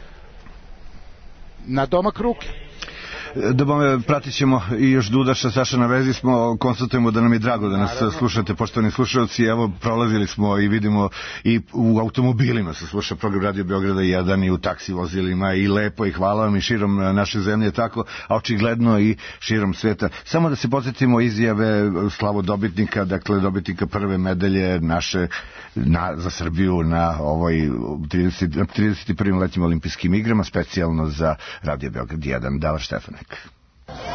na domak ruke. Dobro, pratit ćemo i još Dudaša, Saša, na vezi smo, konstatujemo da nam je drago da nas slušate, poštovani slušalci. Evo, prolazili smo i vidimo i u automobilima se sluša program Radio Beograda 1 i u taksi vozilima i lepo i hvala vam i širom naše zemlje tako, a očigledno i širom sveta. Samo da se podsjetimo izjave slavodobitnika, dakle dobitnika prve medalje naše za Srbiju na ovoj 31. letnjim olimpijskim igrama, specijalno za Radio Beograd 1, Davor Štefanek.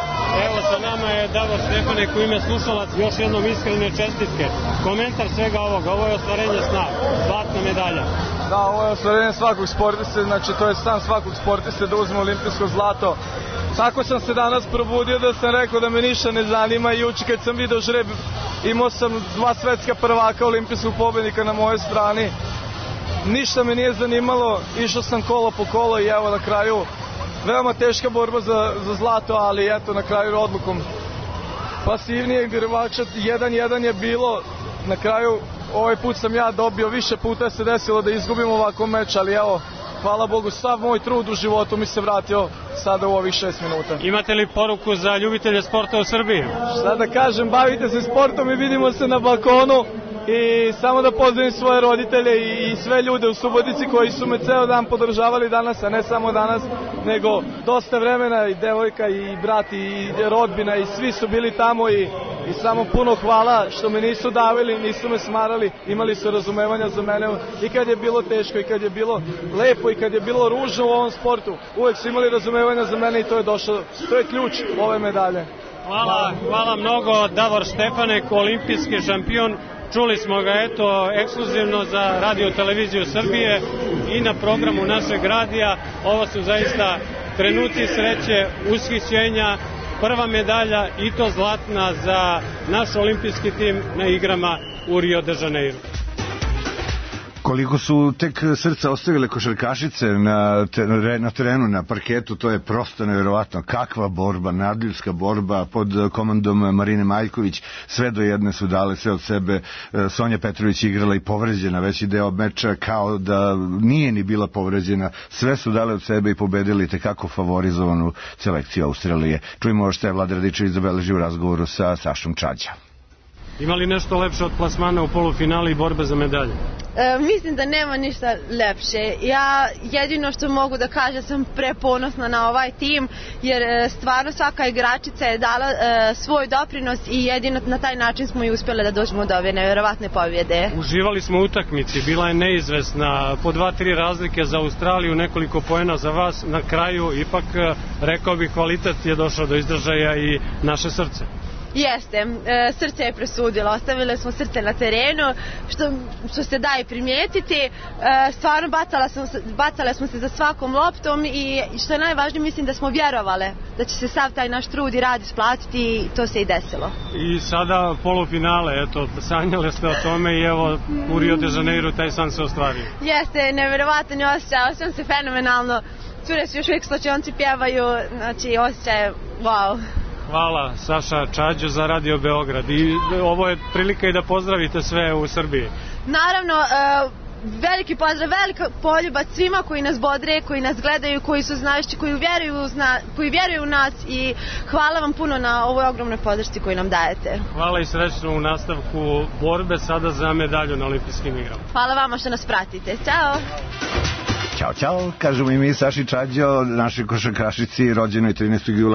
evo sa nama je Davor Stefanek u ime slušalac, još jednom iskrene čestitke. Komentar svega ovoga, ovo je ostvarenje sna, zlatna medalja. Da, ovo je ostvarenje svakog sportiste, znači to je san svakog sportiste da uzme olimpijsko zlato. Tako sam se danas probudio da sam rekao da me ništa ne zanima i juče kad sam video žreb imao sam 2 svetska prvaka olimpijskog pobednika na mojoj strani. Ništa me nije zanimalo, išao sam kolo po kolo i evo na kraju veoma teška borba za zlato, ali eto na kraju odlukom pasivnijeg rivača 1-1 je bilo. Na kraju ovaj put sam ja dobio, više puta se desilo da izgubim ovako meč, ali evo, hvala Bogu, sav moj trud u životu mi se vratio sada u ovih 6 minuta. Imate li poruku za ljubitelje sporta u Srbiji? Šta da kažem, bavite se sportom i vidimo se na balkonu i samo da pozdravim svoje roditelje i sve ljude u Subotici koji su me ceo dan podržavali danas, a ne samo danas, nego dosta vremena i devojka i brat i rodbina i svi su bili tamo i samo puno hvala što me nisu davili, nisu me smarali, imali su razumevanja za mene i kad je bilo teško i kad je bilo lepo i kad je bilo ružno u ovom sportu, uvek su imali razumevanja za mene i to je došlo, to je ključ ove medalje. Hvala mnogo, Davor Stefanek, olimpijski šampion. Čuli smo ga, eto, ekskluzivno za Radio Televiziju Srbije i na programu našeg radija. Ovo su zaista trenuci sreće, ushićenja, prva medalja i to zlatna za naš olimpijski tim na igrama u Rio de Janeiro. Koliko su tek srca ostavile košarkašice na terenu, na parketu, to je prosto nevjerovatno. Kakva borba, nadljudska borba pod komandom Marine Maljković, sve do jedne su dale sve od sebe. Sonja Petrović igrala i povređena veći deo meča, kao da nije ni bila povređena. Sve su dale od sebe i pobedili tekako favorizovanu selekciju Australije. Čujemo što je Vlada Radičević zabeležio u razgovoru sa Sašom Čađa. Ima li nešto lepše od plasmana u polufinali i borbe za medalje? Mislim da nema ništa lepše. Ja jedino što mogu da kažem sam preponosna na ovaj tim, jer stvarno svaka igračica je dala svoj doprinos i jedino na taj način smo i uspjeli da dođemo do ove nevjerovatne pobjede. Uživali smo u utakmici, bila je neizvesna, po 2-3 razlike za Australiju, nekoliko poena za vas, na kraju ipak rekao bih kvalitet je došao do izražaja i naše srce. Jeste, srce je presudilo, ostavile smo srce na terenu, što se da i primijetiti, stvarno bacale smo se za svakom loptom i što je najvažnije, mislim da smo vjerovale da će se sav taj naš trud i rad isplatiti i to se i desilo. I sada polufinale, eto, sanjale ste o tome i evo u Rio de Janeiro taj san se ostvario. Jeste, nevjerovatan je osjećaj, osjećam se fenomenalno, cure su još uvijek slačionci pjevaju, znači osjećaj je wow. Hvala Saša Čađo za Radio Beograd i ovo je prilika i da pozdravite sve u Srbiji. Naravno, veliki pozdrav, velika poljubac svima koji nas bodre, koji nas gledaju, koji su znajući, koji vjeruju u nas i hvala vam puno na ovoj ogromnoj podršci koju nam dajete. Hvala i srećno u nastavku borbe sada za medalju na olimpijskim igrama. Hvala vama što nas pratite. Ćao! Ćao, čao, kažemo i mi Saši Čađo, našoj košarkašici, rođenoj 13. jula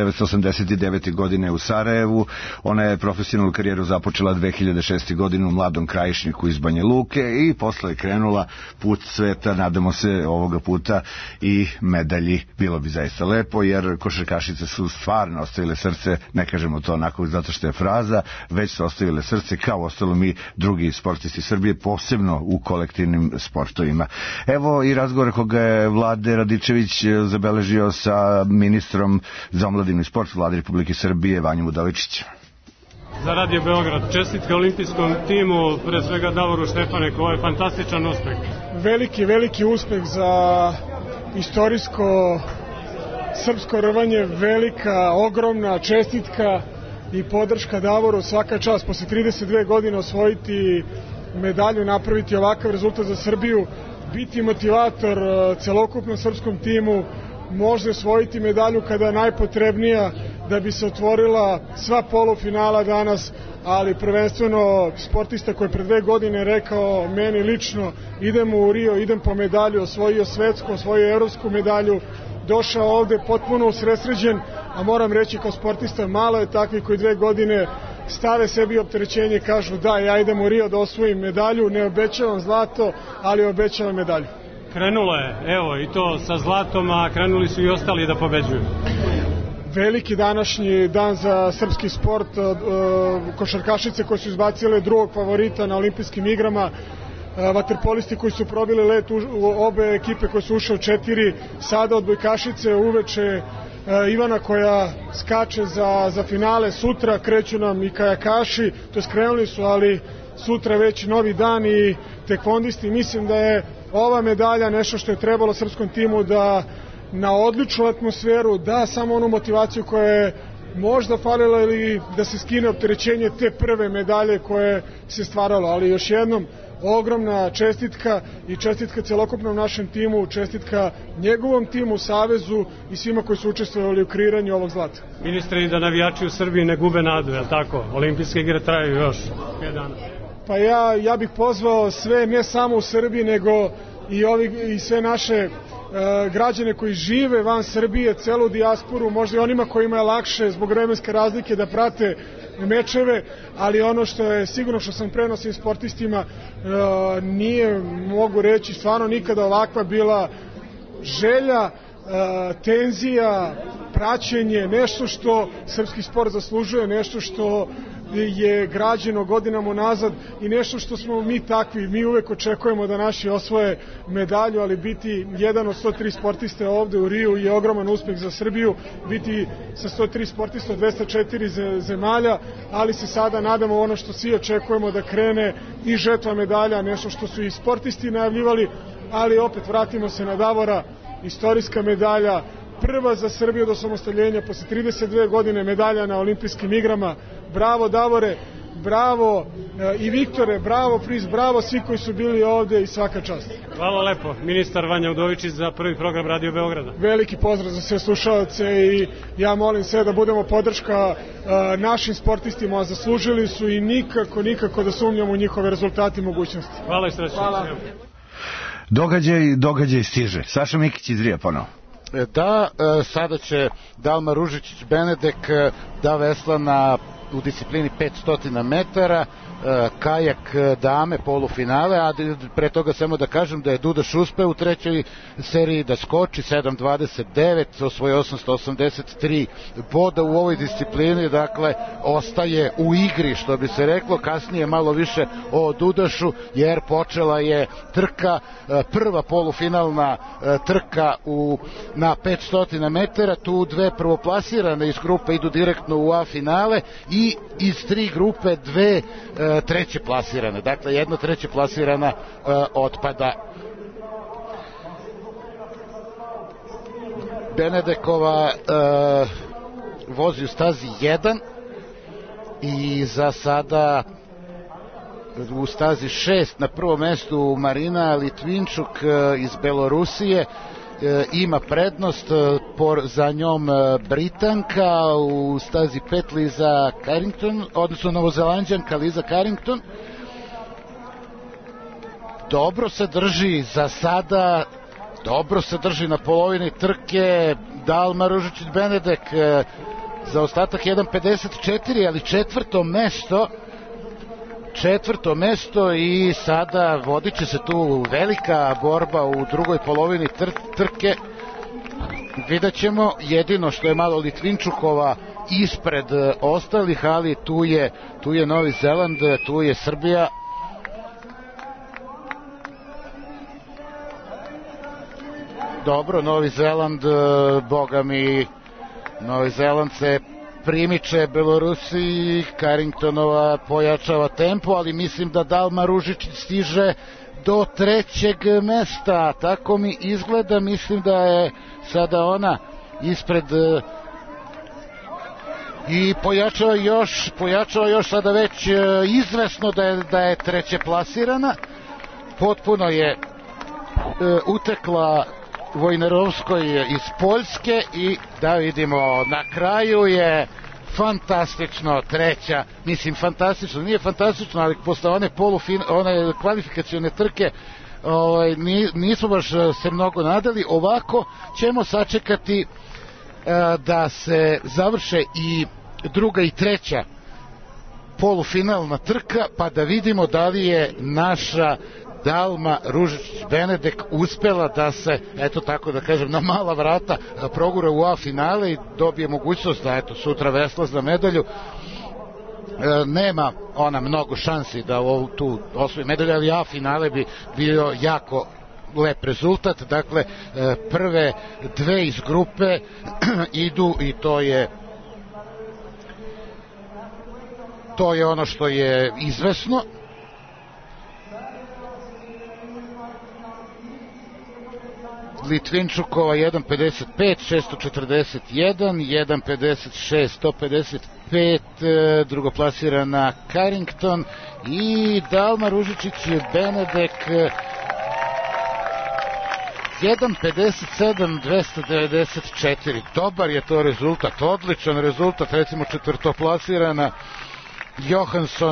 1989. godine u Sarajevu. Ona je profesionalnu karijeru započela 2006. godine u Mladom Krajišniku iz Banja Luke i posle je krenula put sveta, nadamo se ovoga puta i medalji. Bilo bi zaista lepo, jer košarkašice su stvarno ostavile srce, ne kažemo to onako zato što je fraza, već su ostavile srce kao ostalo mi drugi sportisti Srbije, posebno u kolektivnim sportovima. Evo i razgovor koga je Vlade Radičević zabeležio sa ministrom za omladinu i sport Vlade Republike Srbije Vanjom Udovičićem. Za Radio Beograd, čestitke olimpijskom timu, pre svega Davoru Stefaneku, ovo je fantastičan uspeh. Veliki uspeh za istorijsko srpsko rvanje, velika, ogromna čestitka i podrška Davoru, svaka čast posle 32 godine osvojiti medalju, napraviti ovakav rezultat za Srbiju, biti motivator celokupnom srpskom timu, može osvojiti medalju kada je najpotrebnija da bi se otvorila sva polufinala danas, ali prvenstveno sportista koji je pre 2 godine rekao meni lično idem u Rio, idem po medalju, osvojio svetsku, osvojio evropsku medalju, došao ovde potpuno usredsređen, a moram reći kao sportista malo je takvi koji 2 godine stave sebi opterećenje i kažu da ja idem u Rio da osvojim medalju, ne obećavam zlato, ali obećavam medalju. Krenulo je, evo i to sa zlatom, a krenuli su i ostali da pobeđuju. veliki današnji dan za srpski sport, košarkašice koje su izbacile drugog favorita na olimpijskim igrama, vaterpolisti koji su probili let, obe ekipe koje su ušle u 4, sada odbojkašice uveče Ivana koja skače za finale, sutra kreću nam i kajakaši, to skrenuli su, ali sutra već novi dan i tekvondisti. Mislim da je ova medalja nešto što je trebalo srpskom timu da na odličnu atmosferu da samo onu motivaciju koja je možda falila ili da se skine opterećenje te prve medalje koje se stvaralo, ali još jednom ogromna čestitka i čestitka celokupnom našem timu, čestitka njegovom timu, savezu i svima koji su učestvovali u kreiranju ovog zlata. Ministre, i da navijači u Srbiji ne gube nadu, je li tako? Olimpijske igre traju još 5 dana. Pa ja bih pozvao sve, ne samo u Srbiji, nego i sve naše građane koji žive van Srbije, celu dijasporu, možda i onima kojima je lakše zbog vremenske razlike da prate mečeve, ali ono što je sigurno, što sam prenosio sportistima, nije, mogu reći, stvarno nikada ovakva bila želja, tenzija, praćenje, nešto što srpski sport zaslužuje, nešto što je građeno godinama nazad i nešto što smo mi takvi. Mi uvek očekujemo da naši osvoje medalju, ali biti jedan od 103 sportiste ovde u Riju je ogroman uspeh za Srbiju, biti sa 103 sportista od 204 zemalja, ali se sada nadamo ono što svi očekujemo, da krene i žetva medalja, nešto što su i sportisti najavljivali, ali opet vratimo se na Davora, istorijska medalja, prva za Srbiju do samostaljenja posle 32 godine, medalja na olimpijskim igrama. Bravo Davore, bravo i Viktore, bravo Priz, bravo svi koji su bili ovde i svaka čast. Hvala lepo, ministar Vanja Udovičić za prvi program Radio Beograda. Veliki pozdrav za sve slušalce i ja molim sve da budemo podrška našim sportistima, zaslužili su i nikako da sumnjamo u njihove rezultate i mogućnosti. Hvala i srećno. Hvala. Događaj stiže. Saša Mikić iz Rija ponovo. Da, sada će Dalma Ružičić-Benedek da vesla u disciplini 500 metara, kajak dame, polufinale, a pre toga samo da kažem da je Dudaš uspeo u trećoj seriji da skoči 7.29, osvoje 883 boda u ovoj disciplini, dakle ostaje u igri, što bi se reklo. Kasnije malo više o Dudašu, jer počela je trka, prva polufinalna trka na 500 metara, tu dve prvoplasirane iz grupe idu direktno u A finale i iz 3 grupe 2 treće plasirane, dakle jedna treće plasirana otpada. Benedekova vozi u stazi 1 i za sada u stazi 6 na prvom mestu Marina Litvinčuk iz Belorusije ima prednost, za njom Britanka, u stazi 5 Liza Carrington, odnosno Novozelanđanka Liza Carrington. Dobro se drži za sada, dobro se drži na polovini trke Dalma Ružičić-Benedek, za ostatak 1.54, ali četvrto mesto i sada vodit će se tu velika borba u drugoj polovini trke. Vidjet ćemo, jedino što je malo Litvinčukova ispred ostalih, ali tu je Novi Zeland, tu je Srbija. Dobro, Novi Zeland, boga mi, Novi Zeland se primiče Belorusiji, Carringtonova pojačava tempo, ali mislim da Dalma Ružičić stiže do 3. mesta, tako mi izgleda. Mislim da je sada ona ispred i pojačava još sada već izvesno da je treće plasirana. Potpuno je utekla Vojnerovskoj iz Poljske i da vidimo, na kraju je fantastično treća, mislim fantastično, nije fantastično, ali posle one kvalifikacione trke nismo baš se mnogo nadali. Ovako ćemo sačekati da se završe i druga i treća polufinalna trka, pa da vidimo da li je naša Dalma Ružičić-Benedek uspela da se, eto tako da kažem, na mala vrata progura u A finale i dobije mogućnost da eto sutra vesla za medalju. Nema ona mnogo šansi da tu osvoji medalju, ali A finale bi bio jako lep rezultat. Dakle, prve dve iz grupe idu i to je ono što je izvesno. Litvinčukova 1.55 641, 1.56 155, drugoplasirana Carrington i Dalma Ružičić-Benedek 1.57 294. Dobar je to rezultat, odličan rezultat. Recimo četvrtoplasirana Johansson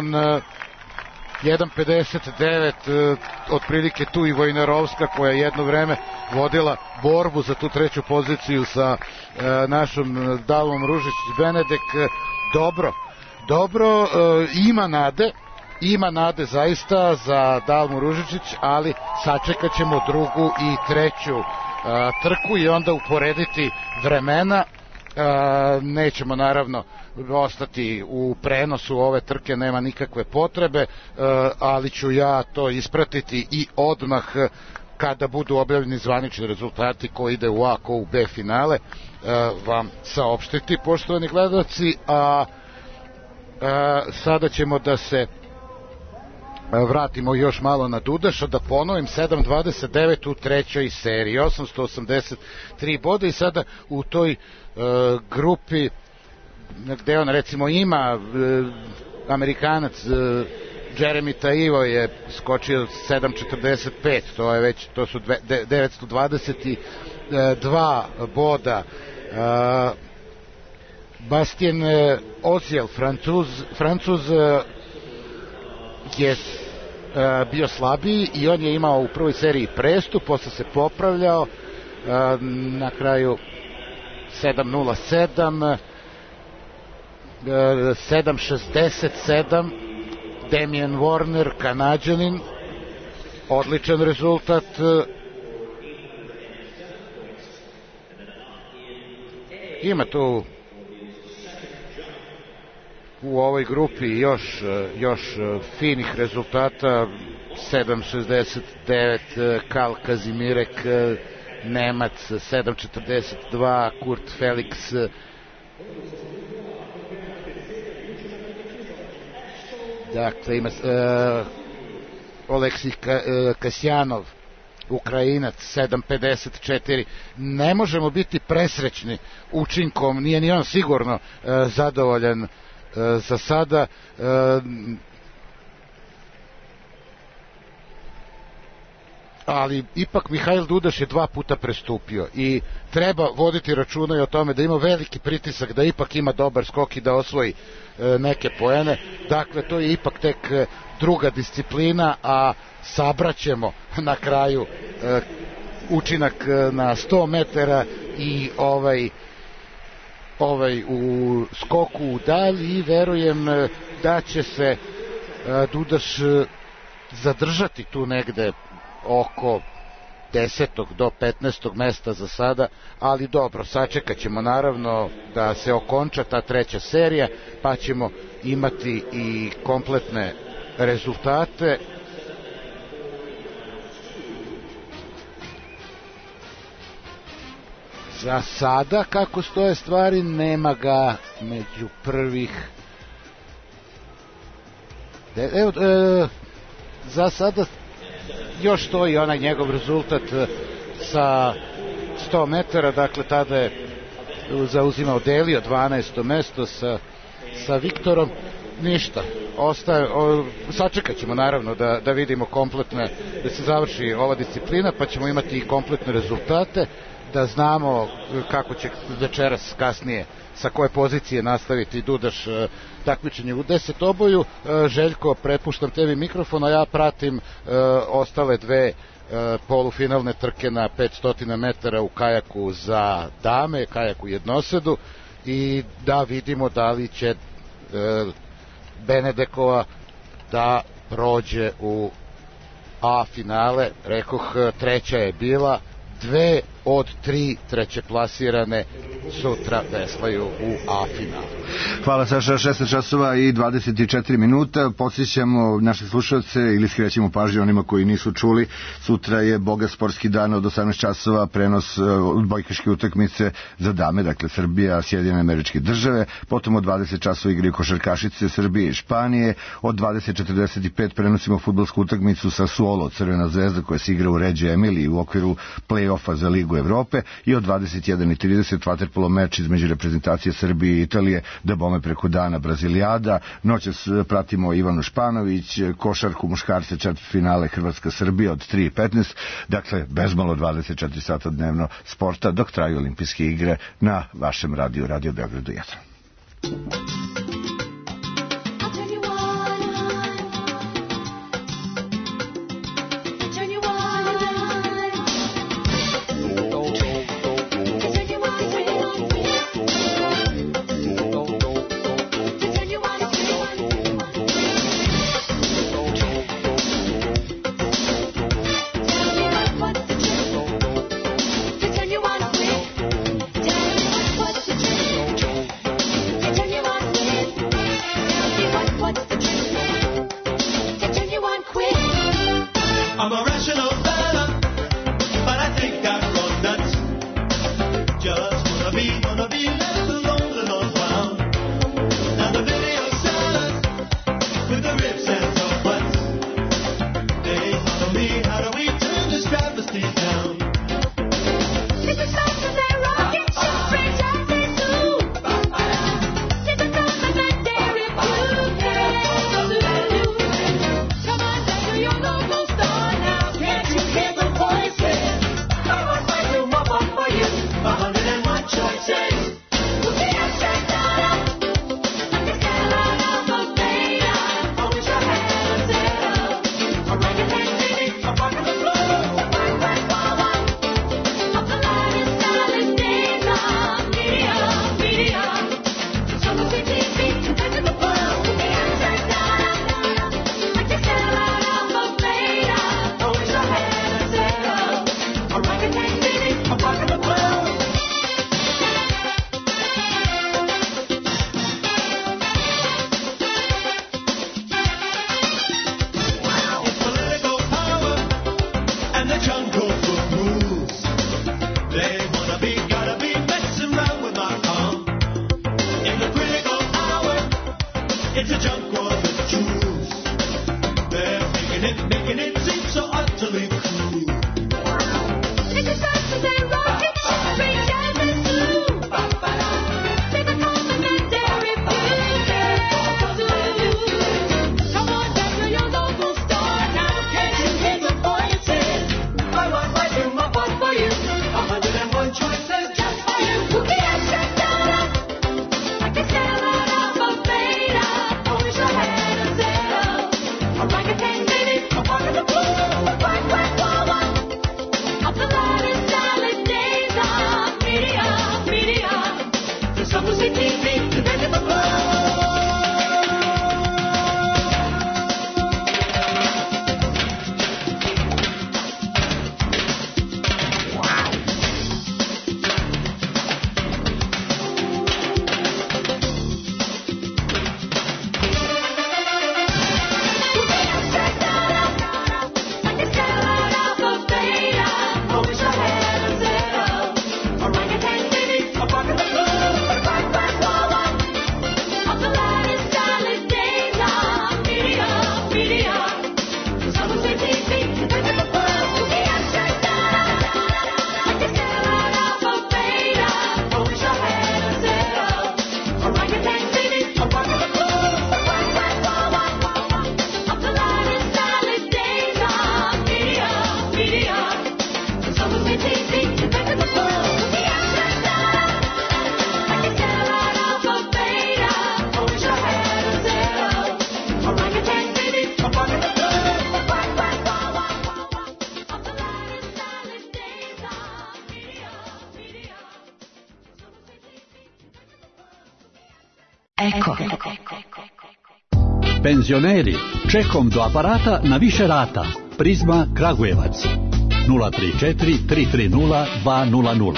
1.59, otprilike tu i Vojnarovska koja je jedno vreme vodila borbu za tu treću poziciju sa našom Dalmom Ružičić-Benedek. Dobro, ima nade zaista za Dalmu Ružičić, ali sačekat ćemo drugu i treću trku i onda uporediti vremena. Nećemo naravno ostati u prenosu ove trke, nema nikakve potrebe, ali ću ja to ispratiti i odmah kada budu objavljeni zvanični rezultati ko ide u A, ko u B finale, vam saopštiti, poštovani gledalci. Sada ćemo da se vratimo još malo na Dudaša, da ponovim 7.29 u trećoj seriji, 883 boda i sada u toj grupi gde on recimo ima Amerikanac Jeremy Taivo je skočio 7.45, to su 922 boda. Bastien Oziel, Francuz je bio slabiji i on je imao u prvoj seriji prestup, posle se popravljao, na kraju 7.07, 7.67 Damien Warner, Kanadjanin, odličan rezultat. Ima tu u ovoj grupi još finih rezultata. 7.69 Karl Kazimirek, Nemac, 7.42 Kurt Felix, dakle ima Oleksij Kasjanov, Ukrajinac, 7.54. Ne možemo biti presrećni učinkom, nije ni on sigurno zadovoljan za sada. Ali ipak Mihajl Dudaš je 2 puta prestupio i treba voditi računa i o tome da ima veliki pritisak, da ipak ima dobar skok i da osvoji neke poene. Dakle, to je ipak tek druga disciplina, a sabraćemo na kraju učinak na 100 metara i ovaj u skoku u dalj i verujem da će se Dudaš zadržati tu negde oko 10. do 15. mesta za sada, ali dobro, sačekat ćemo naravno da se okonča ta treća serija, pa ćemo imati i kompletne rezultate. Za sada, kako stoje stvari, nema ga među prvih. Za sada još stoji onaj njegov rezultat sa 100 metara, dakle tada je zauzimao, delio 12. mesto sa Viktorom. Ništa, sačekat ćemo naravno da vidimo kompletne, da se završi ova disciplina, pa ćemo imati i kompletne rezultate, da znamo kako će večeras kasnije sa koje pozicije nastaviti Dudaš takmičenje u 10 oboju. Željko, prepuštam tebi mikrofon, a ja pratim ostale dve polufinalne trke na 500 metara u kajaku za dame, kajaku jednosedu, i da vidimo da li će Benedekova da prođe u A finale, rekoh, treća je bila, 2 od 3 treće plasirane sutra veslaju u A finalu. Hvala Saša, 16 časova i 24 minuta. Podsjećamo naše slušalce ili skrećemo pažnju onima koji nisu čuli. Sutra je bogat sportski dan od 18 časova, prenos odbojkaške utakmice za dame, dakle Srbija, Sjedinjene Američke Države. Potom od 20 časova igraju košarkašice Srbije i Španije. Od 20:45 prenosimo fudbalsku utakmicu sa Suolo, Crvena zvezda, koja se igra u Reggio Emiliji u okviru play-offa za Ligu Evrope, i od 21:30 vaterpolo meč između reprezentacije Srbije i Italije, da bome preko dana Brazilijada. Noćas pratimo Ivanu Španović, košarku muškarce, četvrtfinale Hrvatska-Srbija od 3:15, dakle bezmalo 24 sata dnevno sporta dok traju olimpijske igre na vašem radiju, Radio Beogradu 1. Eko. Penzioneri, čekom do aparata na više rata. Prizma Kragujevac 034 330 200.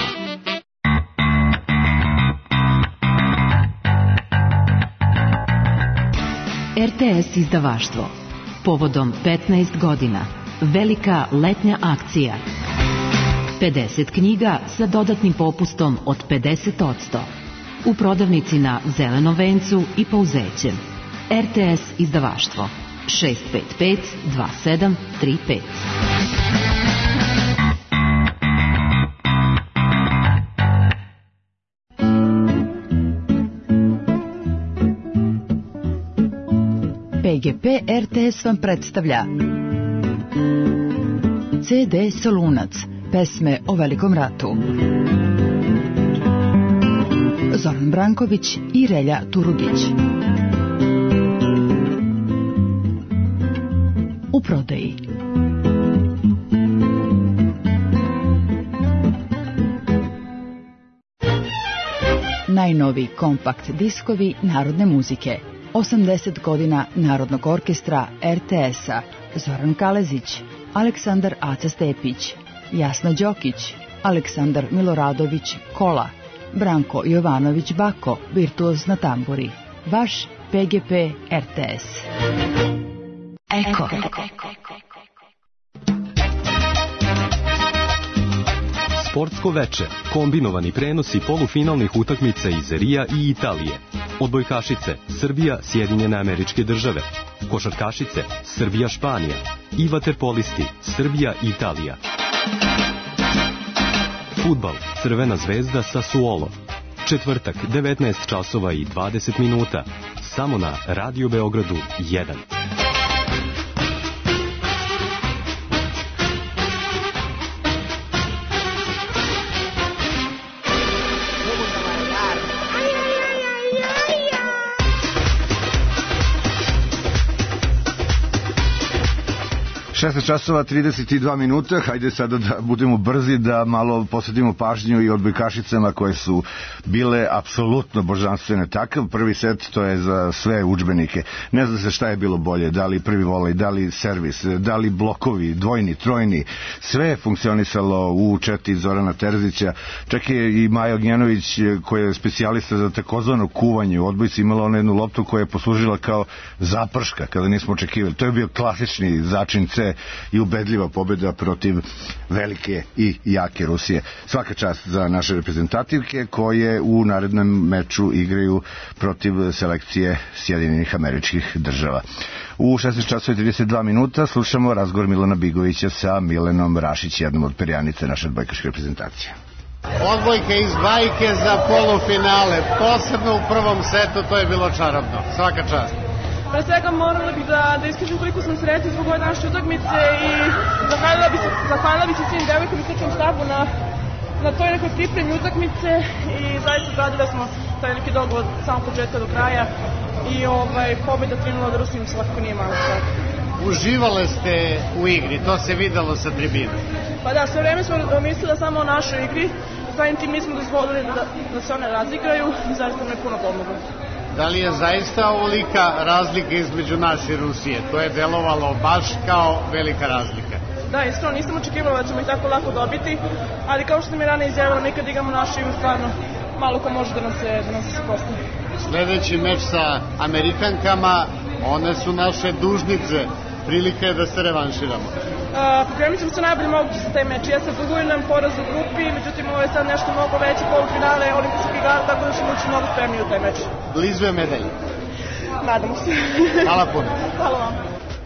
RTS izdavaštvo. Povodom 15 godina. Velika letnja akcija. 50 knjiga sa dodatnim popustom od 50%. U prodavnici na Zelenom vencu i Pouzećem. RTS izdavaštvo. 655 2735. PGP RTS vam predstavlja CD Solunac, pesme o Velikom ratu. Zoran Branković i Relja Turugić. U prodaji. Najnoviji kompakt diskovi narodne muzike. 80 godina Narodnog orkestra RTS-a. Zoran Kalezić, Aleksandar Aca Stepić, Jasna Đokić, Aleksandar Miloradović Kola, Branko Jovanović Bako, virtuoz na tamburi. Vaš PGP RTS. Eko. Sportsko veče, kombinovani prenosi polufinalnih utakmica iz Rija i Italije. Odbojkašice, Srbija, Sjedinjene Američke Države. Košarkašice, Srbija, Španija. I vaterpolisti, Srbija, Italija. Fudbal, Crvena zvezda Sassuolo. Četvrtak, 19 časova i 20 minuta. Samo na Radio Beogradu 1. Šesnaest časova 32 minuta, hajde sada da budemo brzi, da malo posvetimo pažnju i odbojkašicama koje su bile apsolutno božanstvene. Takav prvi set, to je za sve udžbenike. Ne zna se šta je bilo bolje, da li prvi volej, da li servis, da li blokovi, dvojni, trojni, sve je funkcionisalo u četi Zorana Terzića. Čak je i Maja Ognjanović, koja je specijalista za takozvano kuvanje u odbojci, imala ona jednu loptu koja je poslužila kao zaprška, kada nismo očekivali. To je bio klasični začin C i ubedljiva pobjeda protiv velike i jake Rusije. Svaka čast za naše reprezentativke koje u narednom meču igraju protiv selekcije Sjedinjenih Američkih Država. U 16 časova i 32 minuta slušamo razgovor Milana Bigovića sa Milenom Rašić, jednom od perjanice naše odbojkaške reprezentacije. Odbojke iz bajke za polufinale, posebno u prvom setu, to je bilo čarobno. Svaka čast. Pre svega morala bih da iskažem koliko sam sretna zbog ove današnje utakmice i zahvalila bih se svim devojkama i stručnom štabu na toj nekoj pripremi utakmice i zaista odradili smo taj neki dogovor od samog početka do kraja i pobjeda 3-0 od Rusijom svakako nije malo stvar. Uživale ste u igri, to se videlo sa tribina. Pa da, sve vreme smo mislili samo o našoj igri, samim tim nismo dozvolili da se one razigraju i zaista nam je puno pomoglo. Da li je zaista ovolika razlika između nas i Rusije? To je delovalo baš kao velika razlika. Da, iskreno nisam očekivala da ćemo ih tako lako dobiti, ali kao što mi ranije izjavila, mi kad igramo našu igru stvarno malo ko može da nam se postavi. Sledeći meč sa Amerikankama, one su naše dužnice, prilika je da se revanširamo. Pripremit ćemo se najbolje moguće za taj meč. Ja sam pogujem nam poraz u grupi, međutim ovo je sad nešto mnogo veće polufinale olimpijskih igara, tako da ćemo ući mnogo spremniji u taj meč. Blizu je medalje. Nadamo se. Hvala puno. Hvala vam.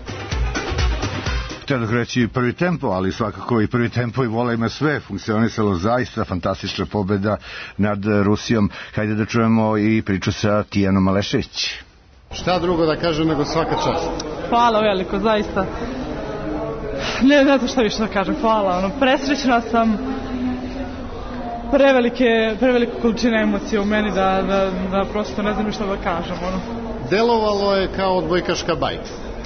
Htio da reći prvi tempo, ali svakako i prvi tempo i vola ima sve funkcionisalo, zaista fantastična pobjeda nad Rusijom. Hajde da čujemo i priču sa Tijanom Malešević. Šta drugo da kažem nego svaka čast? Hvala veliko, zaista. Ne znam šta više da kažem, hvala. Presrećna sam, prevelike količine emocije u meni da prosto ne znam šta da kažem. Delovalo je kao odbojkaška bajka.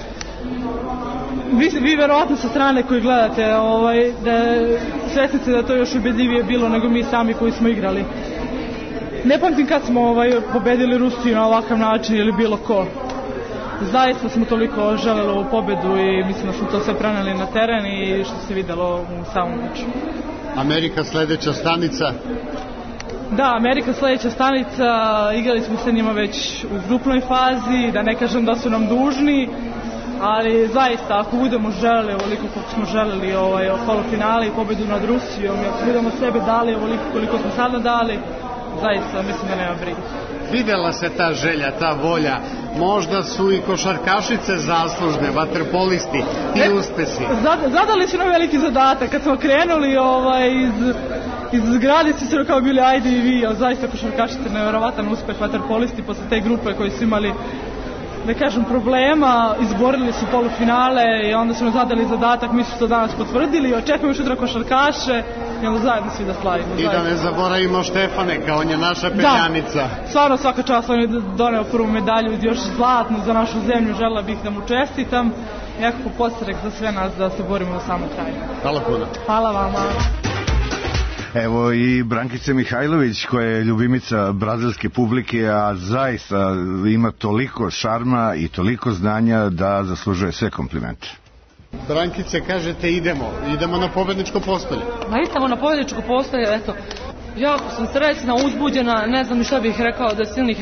Vi verovatno sa strane koji gledate, da svesnice da to još ubedljivije bilo nego mi sami koji smo igrali. Ne pamtim kad smo pobedili Rusiju na ovakav način ili bilo ko. zaista smo toliko želeli ovu pobedu i mislim da smo to sve preneli na teren i što se videlo u samom meču. Amerika sledeća stanica? Da, Amerika sledeća stanica, igrali smo sa njima već u grupnoj fazi, da ne kažem da su nam dužni, ali zaista ako budemo želeli ovoliko koliko smo želeli polufinale i pobedu nad Rusijom, ako budemo sebe dali ovoliko koliko smo sada dali, zaista mislim da nema brige. Videla se ta želja, ta volja, možda su i košarkašice zaslužne, vaterpolisti, ti uspesi. Zadali su nam veliki zadatak, kad smo krenuli iz zgrade su kao bili ajde i vi, ali zaista košarkašice nevjerovatan uspeh, vaterpolisti posle te grupe koji su imali, da kažem, problema, izborili su polufinale i onda su nam zadali zadatak, mi su to danas potvrdili, očekujemo sutra košarkaše i onda zajedno svi da slavimo. I da ne zaboravimo Štefaneka, on je naša peljanica. Da, stvarno svaka čast, on je doneo prvu medalju, još zlatnu za našu zemlju, želela bih da mu čestitam. Nekako podstrek za sve nas da se borimo do samog kraja. Hvala puno. Hvala vama. Evo i Brankica Mihajlović koja je ljubimica brazilske publike, a zaista ima toliko šarma i toliko znanja da zaslužuje sve komplimente. Brankice, kažete idemo na pobedničko postolje. Idemo na pobedničko postolje, eto. Jako sam srećna, uzbuđena, ne znam šta bih rekao da je silnih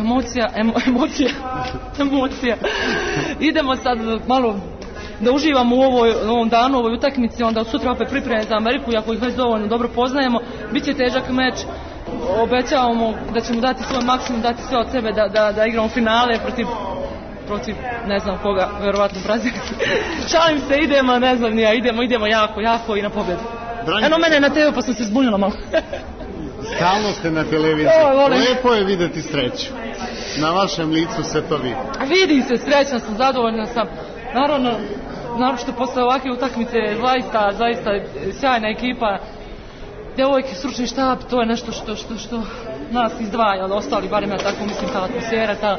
emocija. Idemo sad malo da uživamo u ovom danu, u ovoj utakmici, onda sutra opet pripreme za Ameriku, iako ih već dovoljno dobro poznajemo. Biće težak meč, obećavamo da ćemo dati svoj maksimum, dati sve od sebe da igramo finale protiv ne znam koga, verovatno Brazil. Šalim se, idemo, ne znam nija, idemo jako i na pobjedu. Eno mene na TV pa sam se zbunila malo. Stalno ste na televiziji, lepo je videti sreću. Na vašem licu se to vidi. Vidi se, srećna sam, zadovoljna sam. Naravno što posle ovakve utakmice zaista sjajna ekipa, devojke, stručni štab, to je nešto što nas izdvaja od ostali, barem ja tako mislim, ta atmosfera, ta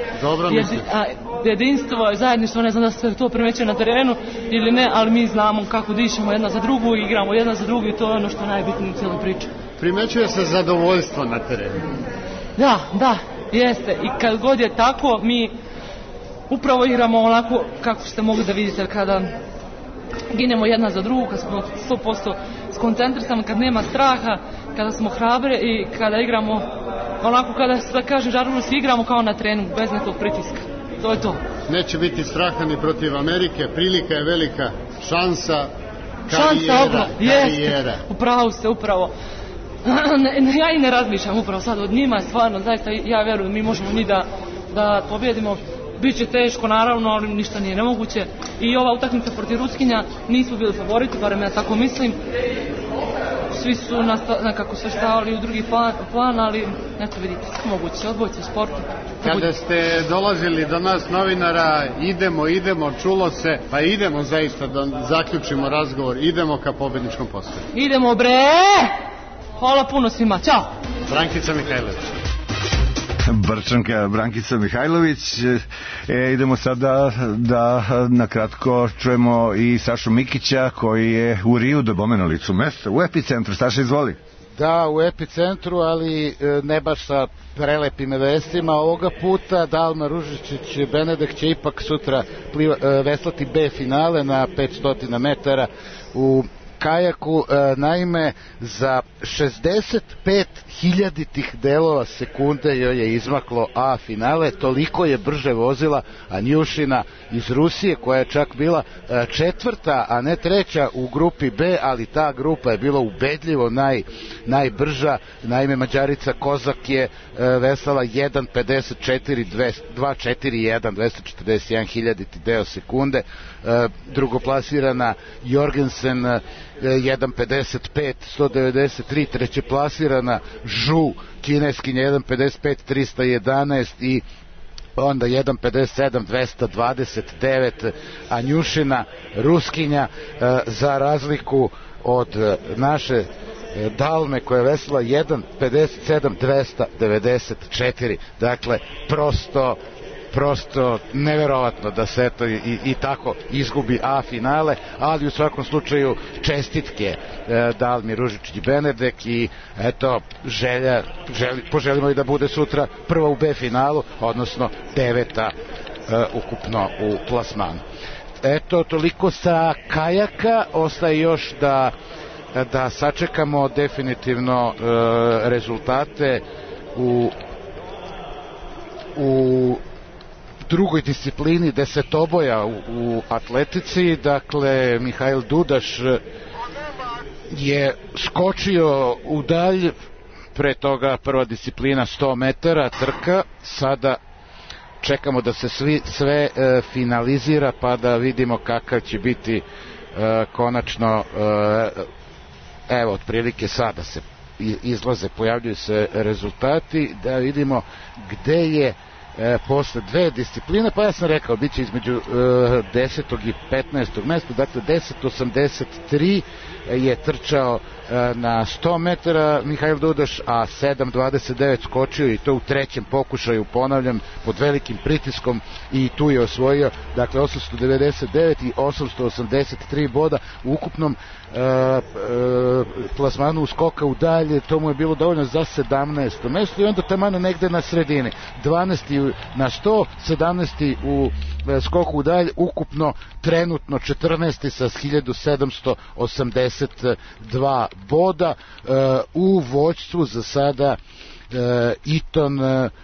jedinstvo, zajedništvo, ne znam da se to primećuje na terenu ili ne, ali mi znamo kako dišemo jedna za drugu, igramo jedna za drugu i to je ono što je najbitnije u cijeloj priči. Primećuje se zadovoljstvo na terenu. Da, jeste, i kad god je tako, mi upravo igramo onako kako ste mogli da vidite kada ginemo jedna za drugu, kad smo 100% skoncentrisani, kad nema straha, kada smo hrabre i kada igramo onako kada se kaže žarno svi igramo kao na treningu, bez nekog pritiska. To je to. Neće biti straha ni protiv Amerike, prilika je velika, šansa, karijera. Upravo se, upravo. Ja i ne razmišljam upravo sad od njima, stvarno, zaista ja verujem mi možemo njih da pobjedimo. Biće teško naravno, ali ništa nije nemoguće. I ova utakmica protiv Ruskinja nismo bili favoriti, barem ja tako mislim. Svi su nekako sve stavili u drugi plan, ali eto vidite, sve moguće, odbojci u sportu. Kada ste dolazili do nas novinara, idemo, čulo se, pa idemo zaista da zaključimo razgovor, idemo ka pobedničkom postolju. Idemo bre! Hvala puno svima, ćao! Brankica Mihajlović. Brčanka Brankica Mihajlović. Idemo sada da na kratko čujemo i Sašu Mikića koji je u Riju dobome na licu mesta, u epicentru. Saša, izvoli. Da, u epicentru, ali ne baš sa prelepim vestima. Ovoga puta Dalma Ružičić Benedek će ipak sutra veslati B finale na 500 metara u kajaku. Naime, za 65.000 delova sekunde joj je izmaklo A finale, toliko je brže vozila Anjušina iz Rusije, koja je čak bila četvrta, a ne treća u grupi B, ali ta grupa je bila ubedljivo najbrža. Naime, Mađarica Kozak je veslala 1.54 2.41 241.000 deo sekunde, drugoplasirana Jorgensen 1.55 193, trećeplasirana Žu kineskinja 1.55 311 i onda 1.57 229 Anjušina Ruskinja, za razliku od naše Dalme koja je veslala 1.57 294. Dakle, prosto neverovatno da se eto i tako izgubi A finale, ali u svakom slučaju čestitke Dalmi Ružičić Benedek i eto poželimo i da bude sutra prva u B finalu, odnosno 9. ukupno u plasmanu. Eto, toliko sa kajaka. Ostaje još da sačekamo definitivno rezultate u drugoj disciplini desetoboja u atletici. Dakle, Mihail Dudaš je skočio u dalj, pre toga prva disciplina 100 metara trka. Sada čekamo da se sve finalizira pa da vidimo kakav će biti konačno, evo otprilike sada se izlaze, pojavljuju se rezultati, da vidimo gde je posle dve discipline, pa ja sam rekao bit će između 10. i 15. mesta. Dakle 10.83 je trčao na 100 metara Mihail Dudaš, a 7.29 skočio, i to u trećem pokušaju, ponavljam, pod velikim pritiskom, i tu je osvojio, dakle 899 i 883 boda u ukupnom plasmanu u skoka u dalje. To mu je bilo dovoljno za 17. mesto i onda tamano negde na sredini, 12. na 100, 17. u skoku u dalje, ukupno trenutno 14. sa 1782 boda. U vođstvu za sada Eaton,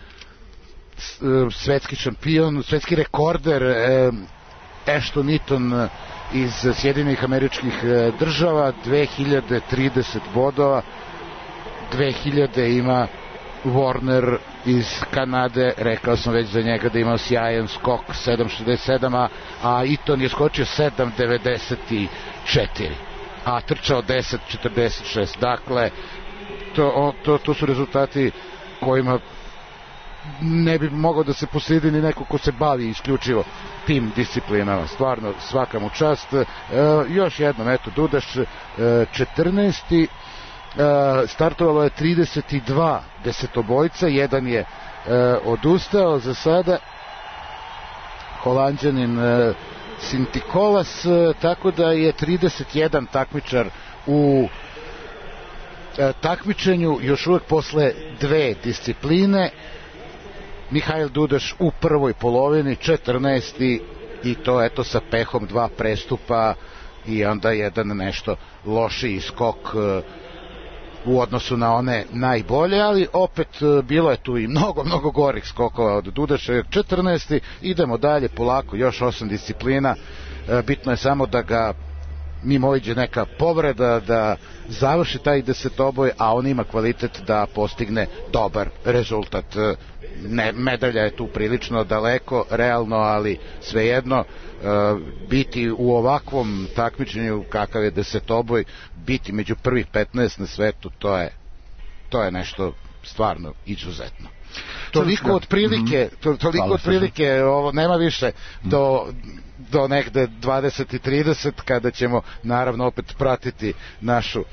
svetski šampion, svetski rekorder Ashton Eaton iz Sjedinjenih Američkih Država, 2030 bodova. 2000 ima Warner iz Kanade, rekao sam već za njega da imao sjajan skok 7.67, a Eaton je skočio 7.94, a trčao 10.46. Dakle, to su rezultati kojima ne bi mogao da se poslijedi ni neko ko se bavi isključivo tim disciplinama. Stvarno, svaka mu čast. Još jednom, eto, Dudaš 14. Startovalo je 32 desetobojca, jedan je odustao za sada, Holanđanin Sintikolas, tako da je 31 takmičar u takmičenju, još uvek posle dve discipline. Mihail Dudaš u prvoj polovini 14. i to eto sa pehom dva prestupa i onda jedan nešto lošiji skok u odnosu na one najbolje, ali opet bilo je tu i mnogo gorih skokova od Dudaša. 14. idemo dalje polako, još 8 disciplina. Bitno je samo da ga mimoiđe neka povreda, da završi taj desetoboj, a on ima kvalitet da postigne dobar rezultat. Medalja je tu prilično daleko, realno, ali svejedno, biti u ovakvom takmičenju kakav je desetoboj, biti među prvih 15 na svetu, to je nešto stvarno izuzetno. Toliko otprilike, ovo nema više do negde 20 i 30, kada ćemo naravno opet pratiti našu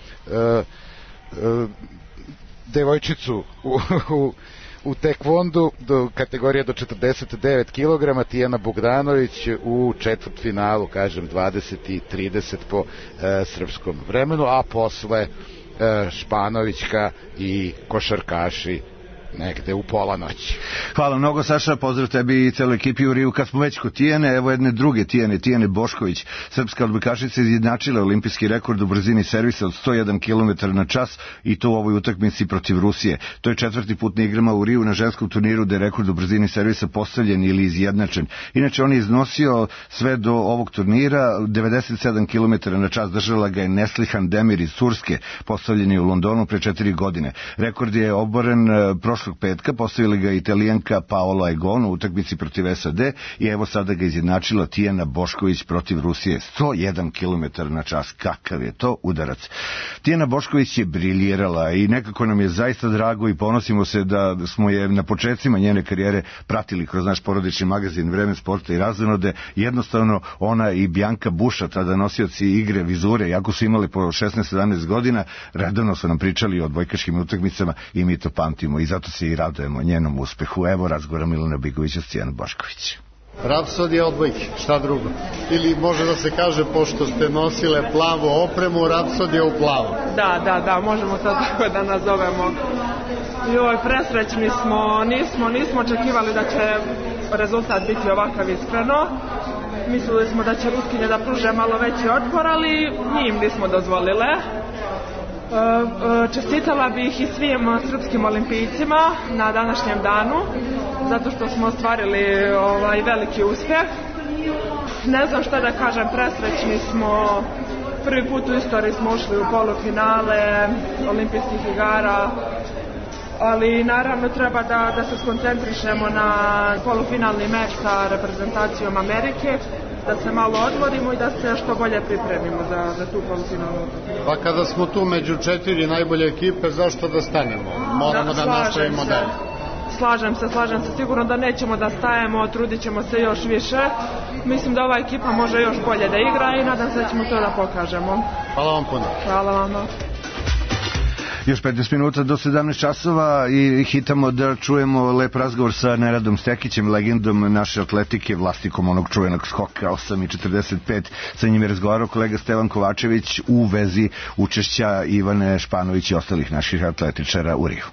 devojčicu u tekvondu do kategorije do 49 kg, Tijana Bogdanović u četvrtfinalu, kažem 20 i 30 po srpskom vremenu, a posle Španovićka i košarkaši negde u pola noći. Hvala mnogo, Saša, pozdrav tebi i celoj ekipi u Riju. Kad smo već kod Tijene, evo jedne druge Tijene Bošković, srpska odbojkašica, izjednačila olimpijski rekord u brzini servisa od 101 km na čas, i to u ovoj utakmici protiv Rusije. To je četvrti put na igrama u Riju na ženskom turniru da je rekord u brzini servisa postavljen ili izjednačen. Inače, on je iznosio sve do ovog turnira 97 km na čas. Držala ga je Neslihan Demir iz Turske, postavljen je u Londonu pre 4 godine. Rekord je oboren prošlog petka, postavili ga Italijanka Paola Egon u utakmici protiv SAD i evo sada ga izjednačila Tijana Bošković protiv Rusije. 101 km na čas. Kakav je to udarac. Tijana Bošković je briljirala i nekako nam je zaista drago i ponosimo se da smo je na početcima njene karijere pratili kroz naš porodični magazin Vreme sporta i razonode. Jednostavno, ona i Bjanka Buša, tada nosioci igre Vizure, jako su imali po 16-17 godina, redovno su nam pričali o odbojkaškim utakmicama i mi to pamtimo i zato se i radujemo njenom uspehu. Evo razgovora Milana Bigovića s Tijanom Bošković. Rapsodija odbojke, šta drugo? Ili može da se kaže, pošto ste nosile plavu opremu, Rapsodija u plavu. Da, možemo to tako da nazovemo. Joj, presrećni smo, nismo očekivali da će rezultat biti ovakav iskreno. Mislili smo da će Ruskinje da pruže malo veći otpor, ali njim nismo dozvolile. Čestitala bih i svim srpskim olimpijcima na današnjem danu, zato što smo ostvarili veliki uspjeh. Ne znam šta da kažem, presrećni smo. Prvi put u istoriji smo ušli u polufinale olimpijskih igara, ali naravno treba da se skoncentrišemo na polufinalni meč sa reprezentacijom Amerike, da se malo odmorimo i da se što bolje pripremimo za tu polufinalnu. Pa kada smo tu među 4 najbolje ekipe, zašto da stanemo? Moramo da nastavimo dalje. Slažem se, sigurno da nećemo da stajemo, trudit ćemo se još više. Mislim da ova ekipa može još bolje da igra i nadam se da ćemo to da pokažemo. Hvala vam puno. Hvala vam. Još 15 minuta do 17 časova i hitamo da čujemo lep razgovor sa Nenadom Stekićem, legendom naše atletike, vlasnikom onog čuvenog skoka 8,45. Sa njim je razgovarao kolega Stevan Kovačević u vezi učešća Ivane Španović i ostalih naših atletičara u Riju.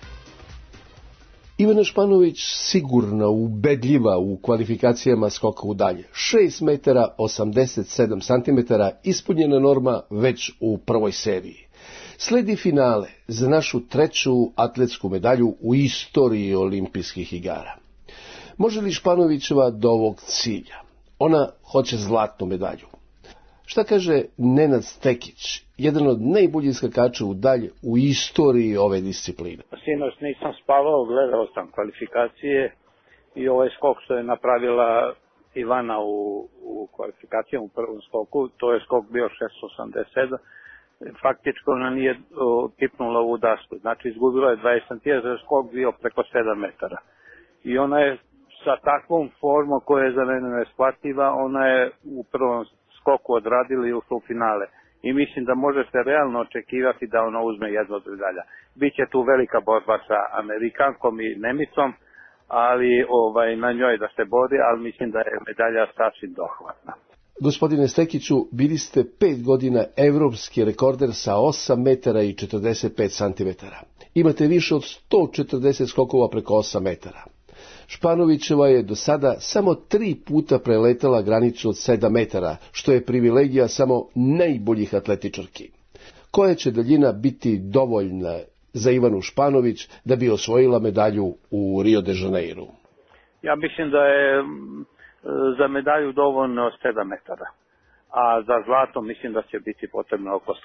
Ivana Španović sigurno ubedljiva u kvalifikacijama skoka u dalje. 6 metara 87 centimetara ispunjena norma već u prvoj seriji. Sledi finale za našu 3. atletsku medalju u istoriji olimpijskih igara. Može li Španovićeva do ovog cilja? Ona hoće zlatnu medalju. Šta kaže Nenad Stekić, jedan od najboljih skakača u dalje u istoriji ove discipline? Sinoć nisam spavao, gledao sam kvalifikacije i ovaj skok što je napravila Ivana u kvalifikacijama u prvom skoku, to je skok bio 6,87. Faktički ona nije kipnula u dasku, znači izgubila je 20 cm, skok bio preko 7 metara. I ona je sa takvom formom koja je za mene neshvatljiva, ona je u prvom skoku odradila i ušla u finale. I mislim da može se realno očekivati da ona uzme jedno od medalja. Biće tu velika borba sa Amerikankom i Nemicom, ali na njoj da se bori, ali mislim da je medalja sasvim dohvatna. Gospodine Stekiću, bili ste 5 godina evropski rekorder sa 8 metara i 45 centimetara. Imate više od 140 skokova preko 8 metara. Španovićeva je do sada samo 3 puta preletala granicu od 7 metara, što je privilegija samo najboljih atletičarki. Koja će daljina biti dovoljna za Ivanu Španović da bi osvojila medalju u Rio de Janeiro? Ja mislim da je za medalju dovoljno 7 metara, a za zlato mislim da će biti potrebno oko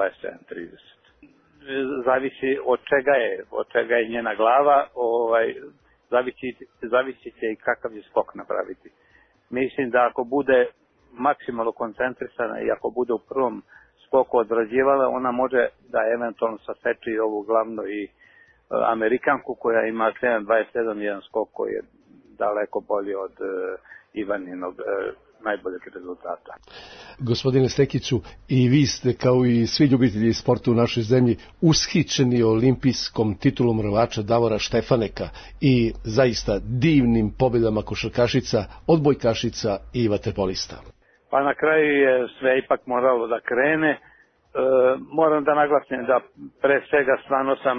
7,27-30. Zavisi od čega je njena glava, zavisi će i kakav je skok napraviti. Mislim da ako bude maksimalno koncentrisana i ako bude u prvom skoku odrađivala, ona može da eventualno saseči ovu glavnu i Amerikanku koja ima 7,27, jedan skok koji je daleko bolji od Ivaninog najboljeg rezultata. Gospodine Stekiću, i vi ste kao i svi ljubitelji sporta u našoj zemlji ushićeni olimpijskom titulom rvača Davora Štefaneka i zaista divnim pobjedama košarkašica, odbojkašica i vaterpolista. Pa na kraju je sve ipak moralo da krene. Moram da naglasim da pre svega stvarno sam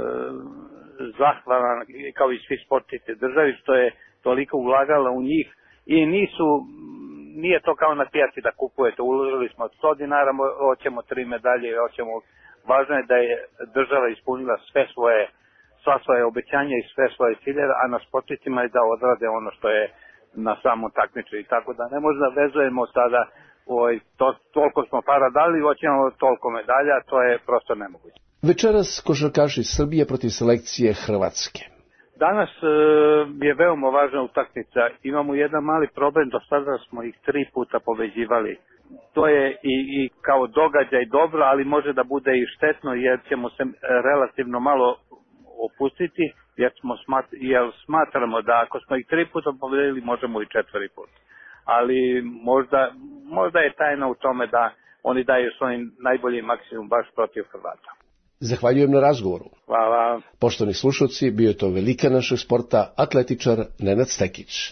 zahvalan kao i svi sportisti državi što je toliko ulagala u njih i nije to kao na pijaci da kupujete, uložili smo 100 dinara, hoćemo 3 medalje, važno je da je država ispunila sva svoje obećanja i sve svoje ciljeve, a na sportistima je da odrade ono što je na samom takmičenju i tako da ne možda vezujemo sada toliko smo para dali, hoćemo toliko medalja, to je prosto nemoguće. Večeras košarkaši Srbije protiv selekcije Hrvatske. Danas je veoma važna utakmica. Imamo jedan mali problem, do sada smo ih 3 puta pobeđivali. To je i kao događaj dobro, ali može da bude i štetno jer ćemo se relativno malo opustiti, jer smatramo da ako smo ih 3 puta pobedili, možemo i 4 puta. Ali možda je tajna u tome da oni daju svoj najbolji maksimum baš protiv Hrvata. Zahvaljujem na razgovoru. Hvala. Poštovani slušalci, bio je to velika našeg sporta, atletičar Nenad Stekić.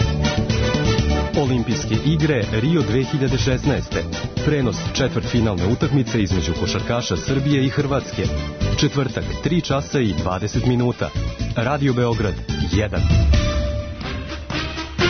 Olimpijske igre Rio 2016. Prenos četvrtfinalne utakmice između košarkaša Srbije i Hrvatske. Četvrtak, 3 časa i 20 minuta. Radio Beograd 1.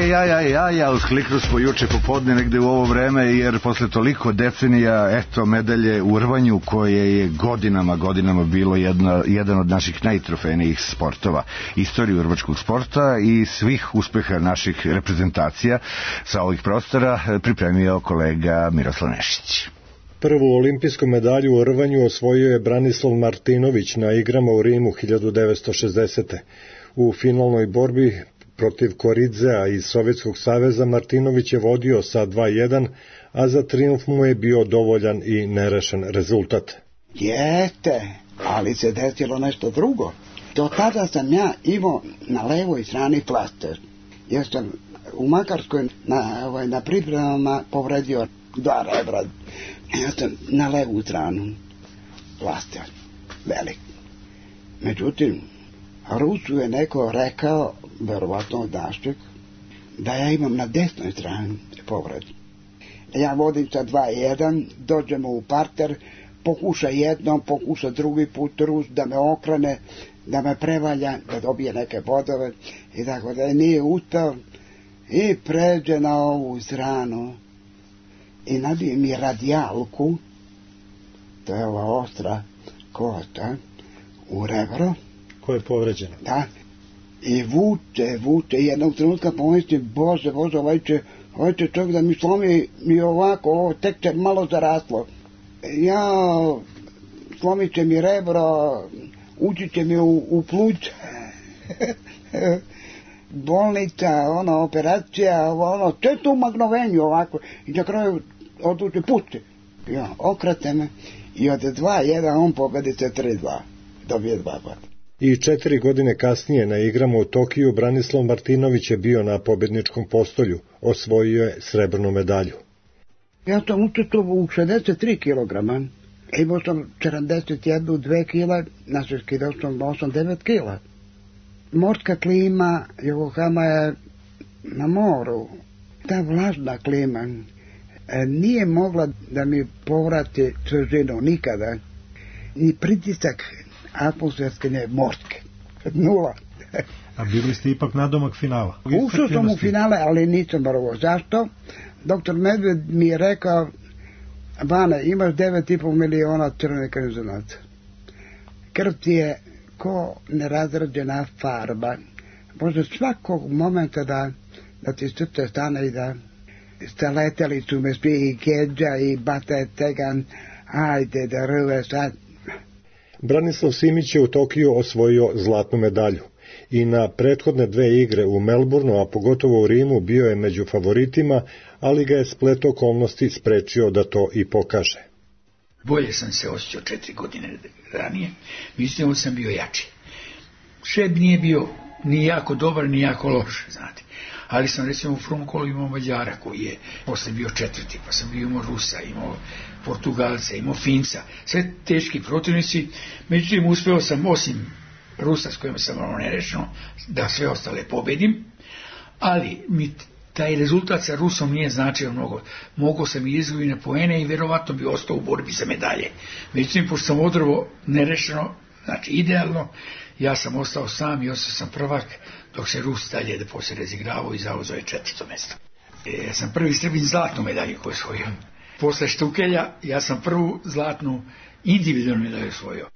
uskliknu smo juče popodne negde u ovo vreme, jer posle toliko decenija, eto, medalje u rvanju koje je godinama bilo jedan od naših najtrofejnijih sportova istorije rvačkog sporta i svih uspeha naših reprezentacija sa ovih prostora pripremio kolega Miroslav Nešić. Prvu olimpijsku medalju u rvanju osvojio je Branislav Martinović na igrama u Rimu 1960. U finalnoj borbi protiv Koridzea iz Sovjetskog saveza Martinović je vodio sa 2:1, a za trijumf mu je bio dovoljan i nerešen rezultat. Jeste, ali se desilo nešto drugo. Do tada sam ja imao na levoj strani flaster, jer sam u Makarskoj na pripremama povredio 2 rebra. Ja sam na levu stranu flaster, velik. Međutim, Rusu je neko rekao, verovatno od našeg, da ja imam na desnoj strani povred. Ja vodim sa 2:1, dođemo u parter, pokuša jednom, pokuša drugi put Rus da me okrene, da me prevalja, da dobije neke bodove i tako da nije uspeo i pređe na ovu stranu i nabije mi radijalku, to je ova ostra kosta, u rebro. Ko je povređeno? Da. I vuče, jednog trenutka pomislim, Bože, ovaj će čovjek da mi slomi mi ovako, ovo tek će malo zaraslo. Ja, slomit će mi rebro, ući će mi u pluć, bolnica, operacija, sve to u magnovenju ovako. I na kraju odluči, pusti. Ja, okrate me i od 2:1 on pobedi se 3:2, dobije 2 boda. I 4 godine kasnije na igrama u Tokiju Branislav Martinović je bio na pobedničkom postolju, osvojio je srebrnu medalju. Ja sam učestvovao u 63 kilograma, imao sam 41-2 kila, na skidao sam 8-9 kila. Morska klima Yokohama je na moru, ta vlažna klima nije mogla da mi povrati svežinu nikada, ni pritisak atmosferske, ne morske, 0. A bili ste ipak nadomak finala? Ušao sam u finale, ali nisam barovo. Zašto? Doktor Medved mi je rekao, Bane, imaš 9,5 miliona crvenih križanaca. Krv ti je ko nerazrađena farba. Može svakog momenta da ti srce stane i da ste leteli su me svi i Keđa i Bate Tegan, ajde da rve sad. Branislav Simić je u Tokiju osvojio zlatnu medalju i na prethodne 2 igre u Melbourneu, a pogotovo u Rimu, bio je među favoritima, ali ga je splet okolnosti sprečio da to i pokaže. Bolje sam se osjećao 4 godine ranije, mislim da sam bio jači. Šeb nije bio ni jako dobar, ni jako loš, znate. Ali sam recimo u Frunkolu imao Mađara koji je posle bio 4, pa sam bio imao Rusa, imao Portugalca, imao Finca, sve teški protivnici. Međutim, uspeo sam, osim Rusa s kojima sam malo nerešeno, da sve ostale pobedim, ali mi taj rezultat sa Rusom nije značio mnogo. Mogao sam i izgubiti na poene i verovatno bi ostao u borbi za medalje. Međutim, pošto sam odrvo nerešeno, znači idealno, ja sam ostao sam i ostao sam prvak, dok se Rus dalje da poslije razigravao i zauzeo je 4. mesto. Ja sam prvi Srbin zlatnu medalju koju osvojio. Posle Štukelja ja sam prvu zlatnu individualnu medalju osvojio.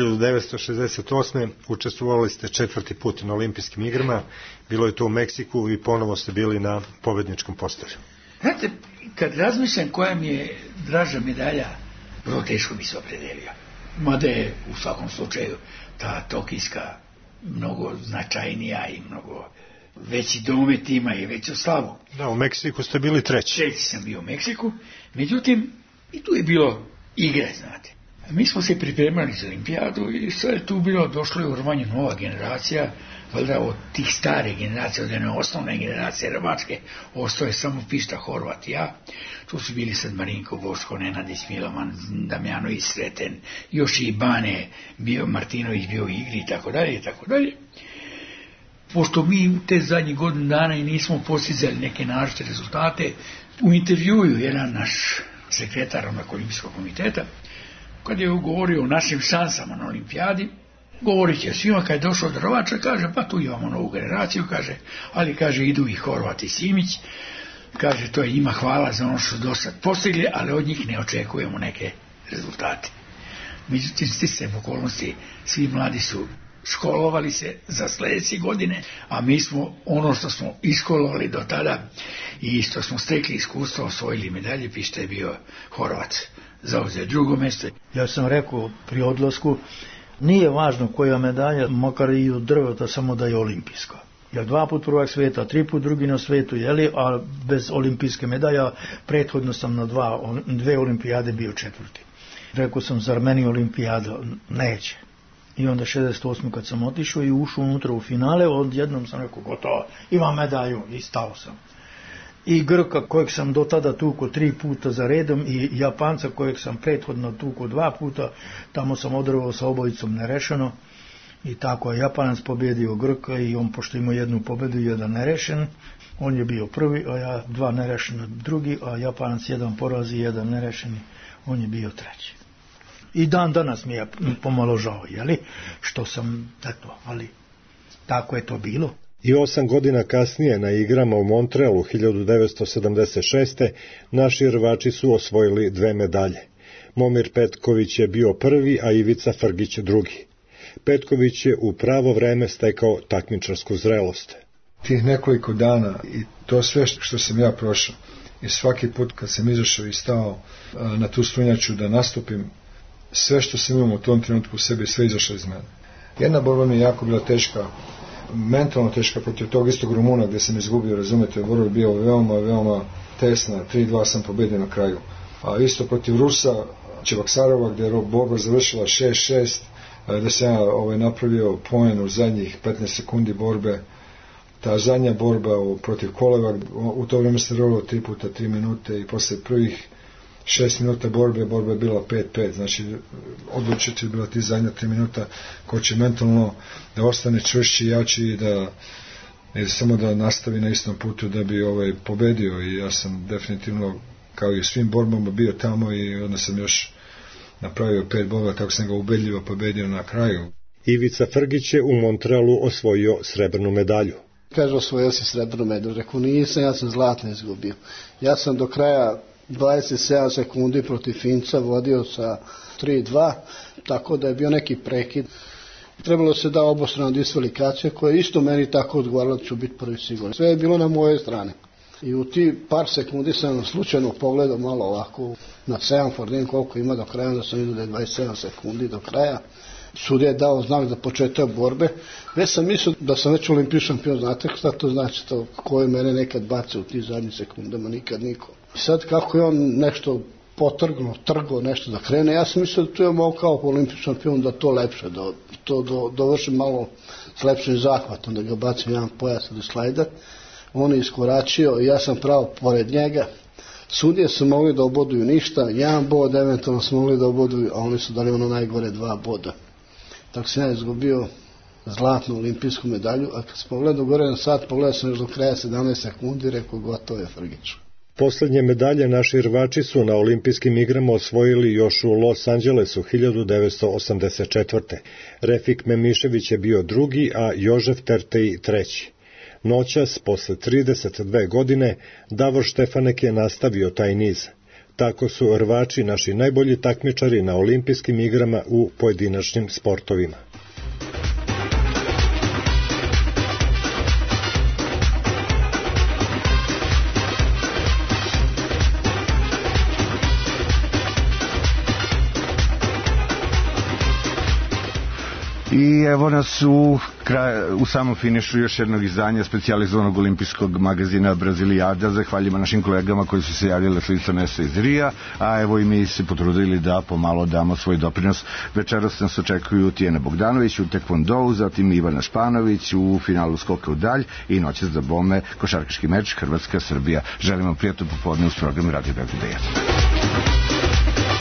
1968. učestvovali ste 4. put na olimpijskim igrama, bilo je to u Meksiku i ponovo ste bili na pobedničkom postolju. Znate, kad razmišljam koja mi je draža medalja, vrlo teško bi se opredelio. Mada je u svakom slučaju ta tokijska mnogo značajnija i mnogo veći domet ima i veću slavu. Da, u Meksiku ste bili 3. 3. sam bio u Meksiku, međutim i tu je bilo igre, znate. Mi smo se pripremali za olimpijadu i sve je tu bilo, došlo je u rvanju nova generacija, valjda od tih stare generacije, od jedne osnovne generacije rvačke, ostao je samo Pišta, Horvat i ja. Tu su bili sad Marinko, Boško, Nenadić, Miloman, Damjanović, Sreten, još i Bane, bio Martinović, bio u igri i tako dalje i tako dalje. Pošto mi u te zadnjih godinu dana i nismo postizali neke naročite rezultate, u intervjuju jedan naš sekretar Olimpijskog komiteta, kad je govorio o našim šansama na olimpijadi, govorit će svima, kad je došao do Rvača, kaže, pa tu imamo novu generaciju, kaže, ali kaže, idu i Horvat i Simić, kaže, to je njima hvala za ono što su do sad postigli, ali od njih ne očekujemo neke rezultate. Međutim, sticajem okolnosti, svi mladi su školovali se za sljedeće godine, a mi smo ono što smo iškolovali do tada i što smo stekli iskustvo, osvojili medalje, pište je bio Horvat, zauzeo drugo mjesto. Ja sam rekao pri odlasku, nije važno koja medalja, makar i od drveta, samo da je olimpijska. Jer 2 put prvak svijeta, 3 put drugi na svijetu, a bez olimpijske medalja, prethodno sam na 2 olimpijade bio 4. Rekao sam, zar meni olimpijada neće. I onda 68. kad sam otišao i ušao unutra u finale, odjednom sam rekao, gotovo, imam medalju, i stao sam. I Grka kojeg sam do tada tukao 3 puta za redom i Japanca kojeg sam prethodno tukao 2 puta, tamo sam odrvao sa obojicom nerešeno. I tako je Japanac pobjedio Grka i on, pošto imao 1 pobjedu i 1 nerešen, on je bio prvi, a ja 2 nerešena drugi, a Japanac 1 poraz i 1 nerešeni, on je bio 3. I dan danas mi je pomalo žao, što sam, eto, ali tako je to bilo. I 8 godina kasnije na igrama u Montrealu 1976. naši rvači su osvojili 2 medalje. Momir Petković je bio prvi, a Ivica Frgić drugi. Petković je u pravo vreme stekao takmičarsku zrelost. Tih nekoliko dana i to sve što sam ja prošao, i svaki put kad sam izašao i stao na tu strunjaču da nastupim, sve što sam imao u tom trenutku u sebi, sve izašlo iz mene. Jedna borba mi je jako bila teška, mentalno teška, protiv tog istog Rumuna gdje sam izgubio, razumete, borba je bio veoma tesna, 3-2 sam pobedio na kraju. A isto protiv Rusa, Čevaksarova, gdje je borba završila 6-6, da sam ja napravio poen u zadnjih 15 sekundi borbe. Ta zadnja borba protiv Koleva, u to vreme se rolilo 3 puta 3 minute i posle prvih 6 minuta borba je bila 5-5, znači odlučiti je bila ti zadnja 3 minuta ko će mentalno da ostane čvršći, jači i da samo da nastavi na istom putu da bi pobedio. I ja sam definitivno, kao i u svim borbama, bio tamo i onda sam još napravio 5 borba, tako sam ga ubedljivo pobedio na kraju. Ivica Frgić je u Montrealu osvojio srebrnu medalju. Kaže, osvojio si srebrnu medalju. Rekao, nisam, ja sam zlatno izgubio. Ja sam do kraja 27 sekundi protiv Finca vodio sa 3-2, tako da je bio neki prekid. Trebalo se da obostrana diskvalifikacija koja je isto meni tako odgovarala da ću biti prvi sigurno. Sve je bilo na moje strane. I u ti par sekundi sam slučajno pogledao malo ovako na semafor, koliko ima do kraja, onda sam vidio da je 27 sekundi do kraja. Sudija je dao znak za početak borbe. Već sam mislio da sam već olimpijski šampion, znate šta to znači, to ko je mene nekad bacio u ti zadnjih sekundama, nikad niko. I sad kako je on nešto trgo nešto da krene, ja sam mislio da tu je mogao kao olimpijski šampion da to lepše, da to dovršim malo s lepšim zahvatom, da ga bacim jedan pojas ili slajder. On je iskoračio i ja sam pravo pored njega. Sudije su mogli da oboduju ništa, 1 bod, eventualno su mogli da oboduju, a oni su dali najgore 2 boda. Tako sam ja izgubio zlatnu olimpijsku medalju, a kad sam pogledao gore na sat, pogledao sam još do kraja 17 sekundi i rekao, gotovo je Frgić. Poslednje medalje naši rvači su na olimpijskim igrama osvojili još u Los Angelesu 1984. Refik Memišević je bio drugi, a Jožef Tertej treći. Noćas, posle 32 godine, Davor Štefanek je nastavio taj niz. Tako su rvači naši najbolji takmičari na olimpijskim igrama u pojedinačnim sportovima. I evo nas u samom finišu još jednog izdanja specijalizovanog olimpijskog magazina Brazilijada. Zahvaljujemo našim kolegama koji su se javljali s lica mesta iz Rija, a evo i mi se potrudili da pomalo damo svoj doprinos. Večeras nas očekuju Tijena Bogdanović u tekvondou, zatim Ivana Španović u finalu skoka u dalj i noćas za bome košarkaški meč Hrvatska-Srbija. Želimo prijatno popodne uz program Radio Beograd.